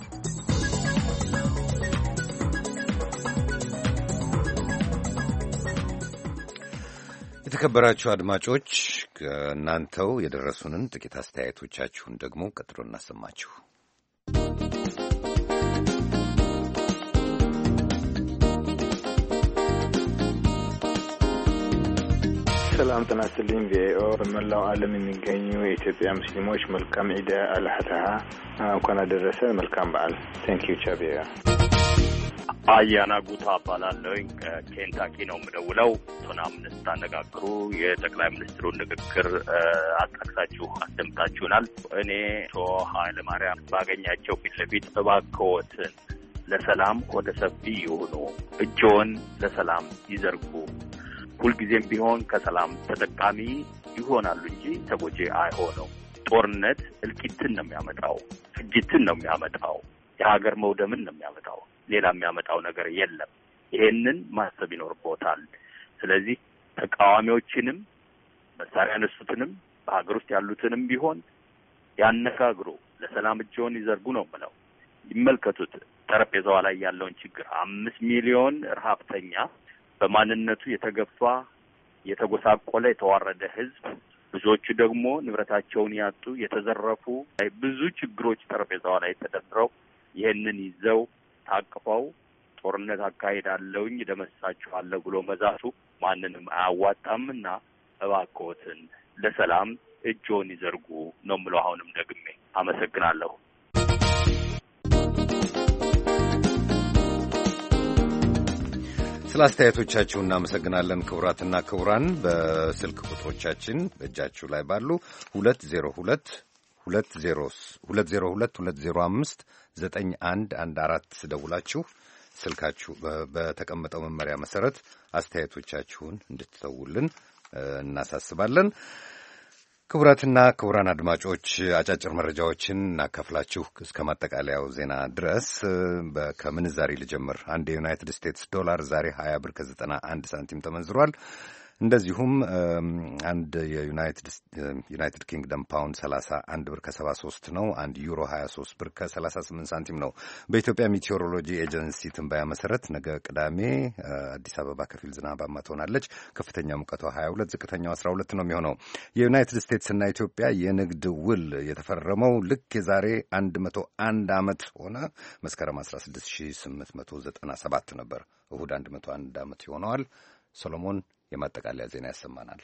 የተከበራችሁ አድማጮች፣ ከእናንተው የደረሱንን ጥቂት አስተያየቶቻችሁን ደግሞ ቀጥሎ እናሰማችሁ። ሰላም ጤና ይስጥልኝ። ቪኦኤ በመላው ዓለም የሚገኙ የኢትዮጵያ ሙስሊሞች መልካም ዒድ አልአድሃ እንኳን አደረሰን። መልካም በዓል። ቴንኪዩ ቻቢያ። አያና ጉታ እባላለሁኝ። ከኬንታኪ ነው የምደውለው። ቶናምን ስታነጋግሩ የጠቅላይ ሚኒስትሩን ንግግር አጣቅሳችሁ አስደምጣችሁናል። እኔ አቶ ኃይለማርያም ባገኛቸው ፊት ለፊት እባክዎትን ለሰላም ወደ ሰፊ ይሁኑ፣ እጆን ለሰላም ይዘርጉ፣ ሁልጊዜም ቢሆን ከሰላም ተጠቃሚ ይሆናሉ እንጂ ተጎጂ አይሆነው። ጦርነት እልቂትን ነው የሚያመጣው፣ ፍጅትን ነው የሚያመጣው፣ የሀገር መውደምን ነው የሚያመጣው። ሌላ የሚያመጣው ነገር የለም። ይሄንን ማሰብ ይኖርቦታል። ስለዚህ ተቃዋሚዎችንም መሳሪያ ያነሱትንም በሀገር ውስጥ ያሉትንም ቢሆን ያነጋግሩ፣ ለሰላም እጅዎን ይዘርጉ ነው የምለው። ይመልከቱት ጠረጴዛዋ ላይ ያለውን ችግር 5 ሚሊዮን ረሀብተኛ፣ በማንነቱ የተገፋ የተጎሳቆለ የተዋረደ ህዝብ፣ ብዙዎቹ ደግሞ ንብረታቸውን ያጡ የተዘረፉ፣ ብዙ ችግሮች ጠረጴዛዋ ላይ ተደርድረው ይህንን ይዘው ታቅፈው ጦርነት አካሄዳለሁኝ ደመሳችኋለሁ ብሎ መዛቱ ማንንም አያዋጣምና እባክዎትን ለሰላም እጆን ይዘርጉ ነው የምለው። አሁንም ደግሜ አመሰግናለሁ። ስለ አስተያየቶቻችሁ እናመሰግናለን። ክቡራትና ክቡራን በስልክ ቁጥሮቻችን በእጃችሁ ላይ ባሉ 202-205-9114 ደውላችሁ ስልካችሁ በተቀመጠው መመሪያ መሰረት አስተያየቶቻችሁን እንድትተውልን እናሳስባለን። ክቡራትና ክቡራን አድማጮች አጫጭር መረጃዎችን እናካፍላችሁ እስከ ማጠቃለያው ዜና ድረስ። ከምንዛሪ ልጀምር። አንድ የዩናይትድ ስቴትስ ዶላር ዛሬ 20 ብር ከ91 ሳንቲም ተመንዝሯል። እንደዚሁም አንድ የዩናይትድ ኪንግደም ፓውንድ 31 ብር ከ73 ነው። አንድ ዩሮ 23 ብር ከ38 ሳንቲም ነው። በኢትዮጵያ ሜቴዎሮሎጂ ኤጀንሲ ትንበያ መሰረት ነገ ቅዳሜ አዲስ አበባ ከፊል ዝናባማ ትሆናለች። ከፍተኛ ሙቀቷ 22፣ ዝቅተኛው 12 ነው የሚሆነው። የዩናይትድ ስቴትስና ኢትዮጵያ የንግድ ውል የተፈረመው ልክ የዛሬ 101 ዓመት ሆነ። መስከረም 16897 ነበር። እሁድ 101 ዓመት ይሆነዋል። ሰሎሞን የማጠቃለያ ዜና ያሰማናል።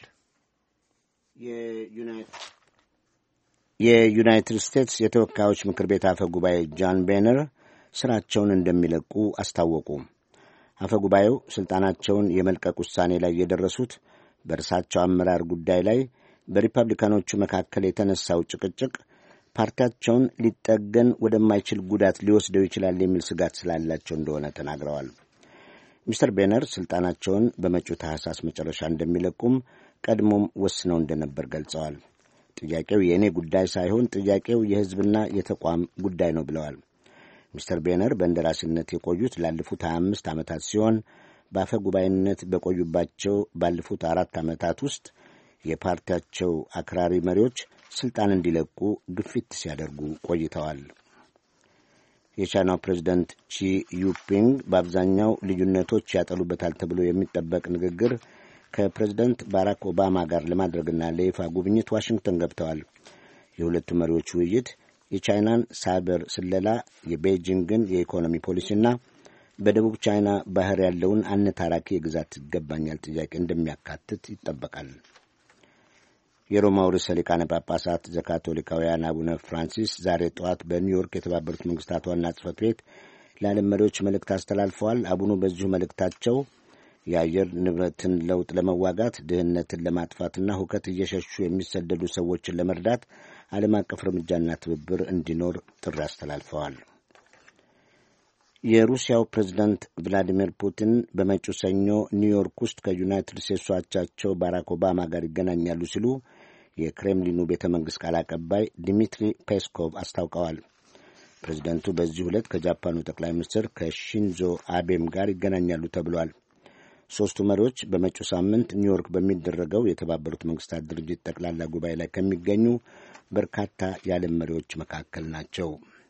የዩናይትድ ስቴትስ የተወካዮች ምክር ቤት አፈ ጉባኤ ጃን ቤነር ስራቸውን እንደሚለቁ አስታወቁ። አፈ ጉባኤው ስልጣናቸውን የመልቀቅ ውሳኔ ላይ የደረሱት በእርሳቸው አመራር ጉዳይ ላይ በሪፐብሊካኖቹ መካከል የተነሳው ጭቅጭቅ ፓርቲያቸውን ሊጠገን ወደማይችል ጉዳት ሊወስደው ይችላል የሚል ስጋት ስላላቸው እንደሆነ ተናግረዋል። ሚስተር ቤነር ስልጣናቸውን በመጪው ታህሳስ መጨረሻ እንደሚለቁም ቀድሞም ወስነው እንደነበር ገልጸዋል። ጥያቄው የእኔ ጉዳይ ሳይሆን ጥያቄው የሕዝብና የተቋም ጉዳይ ነው ብለዋል። ሚስተር ቤነር በእንደራሴነት የቆዩት ላለፉት 25 ዓመታት ሲሆን በአፈ ጉባኤነት በቆዩባቸው ባለፉት 4 ዓመታት ውስጥ የፓርቲያቸው አክራሪ መሪዎች ስልጣን እንዲለቁ ግፊት ሲያደርጉ ቆይተዋል። የቻይናው ፕሬዚደንት ቺ ዩፒንግ በአብዛኛው ልዩነቶች ያጠሉበታል ተብሎ የሚጠበቅ ንግግር ከፕሬዚደንት ባራክ ኦባማ ጋር ለማድረግና ለይፋ ጉብኝት ዋሽንግተን ገብተዋል። የሁለቱ መሪዎች ውይይት የቻይናን ሳይበር ስለላ፣ የቤጂንግን የኢኮኖሚ ፖሊሲና በደቡብ ቻይና ባህር ያለውን አነታራኪ የግዛት ይገባኛል ጥያቄ እንደሚያካትት ይጠበቃል። የሮማው ርዕሰ ሊቃነ ጳጳሳት ዘካቶሊካውያን አቡነ ፍራንሲስ ዛሬ ጠዋት በኒውዮርክ የተባበሩት መንግስታት ዋና ጽሕፈት ቤት ለዓለም መሪዎች መልእክት አስተላልፈዋል። አቡኑ በዚሁ መልእክታቸው የአየር ንብረትን ለውጥ ለመዋጋት፣ ድህነትን ለማጥፋትና ሁከት እየሸሹ የሚሰደዱ ሰዎችን ለመርዳት ዓለም አቀፍ እርምጃና ትብብር እንዲኖር ጥሪ አስተላልፈዋል። የሩሲያው ፕሬዝዳንት ቭላዲሚር ፑቲን በመጪው ሰኞ ኒውዮርክ ውስጥ ከዩናይትድ ስቴትስ አቻቸው ባራክ ኦባማ ጋር ይገናኛሉ ሲሉ የክሬምሊኑ ቤተ መንግሥት ቃል አቀባይ ዲሚትሪ ፔስኮቭ አስታውቀዋል። ፕሬዝደንቱ በዚህ ዕለት ከጃፓኑ ጠቅላይ ሚኒስትር ከሺንዞ አቤም ጋር ይገናኛሉ ተብሏል። ሦስቱ መሪዎች በመጪው ሳምንት ኒውዮርክ በሚደረገው የተባበሩት መንግስታት ድርጅት ጠቅላላ ጉባኤ ላይ ከሚገኙ በርካታ የዓለም መሪዎች መካከል ናቸው።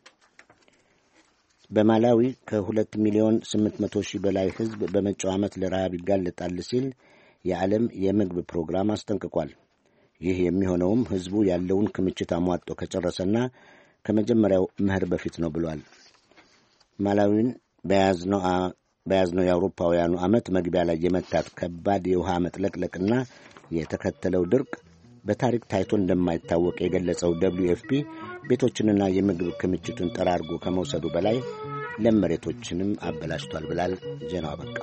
በማላዊ ከ2,800,000 በላይ ሕዝብ በመጪው ዓመት ለረሃብ ይጋለጣል ሲል የዓለም የምግብ ፕሮግራም አስጠንቅቋል። ይህ የሚሆነውም ሕዝቡ ያለውን ክምችት አሟጦ ከጨረሰና ከመጀመሪያው መኸር በፊት ነው ብሏል። ማላዊን በያዝነው የአውሮፓውያኑ ዓመት መግቢያ ላይ የመታት ከባድ የውሃ መጥለቅለቅና የተከተለው ድርቅ በታሪክ ታይቶ እንደማይታወቅ የገለጸው WFP ቤቶችንና የምግብ ክምችቱን ጠራርጎ ከመውሰዱ በላይ ለም መሬቶችንም አበላሽቷል ብላል። ዜናው አበቃ።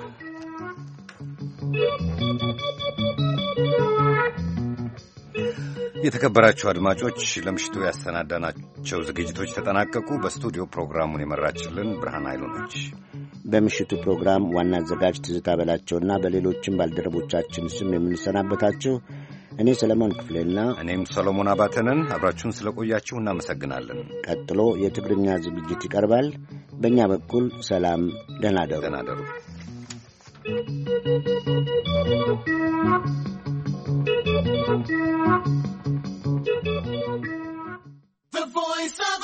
የተከበራችሁ አድማጮች ለምሽቱ ያሰናዳናቸው ዝግጅቶች ተጠናቀቁ። በስቱዲዮ ፕሮግራሙን የመራችልን ብርሃን ኃይሉ ነች። በምሽቱ ፕሮግራም ዋና አዘጋጅ ትዝታ በላቸውና በሌሎችም ባልደረቦቻችን ስም የምንሰናበታችሁ እኔ ሰለሞን ክፍሌና እኔም ሰሎሞን አባተንን አብራችሁን ስለቆያችሁ እናመሰግናለን። ቀጥሎ የትግርኛ ዝግጅት ይቀርባል። በእኛ በኩል ሰላም፣ ደህና ደሩ። The voice of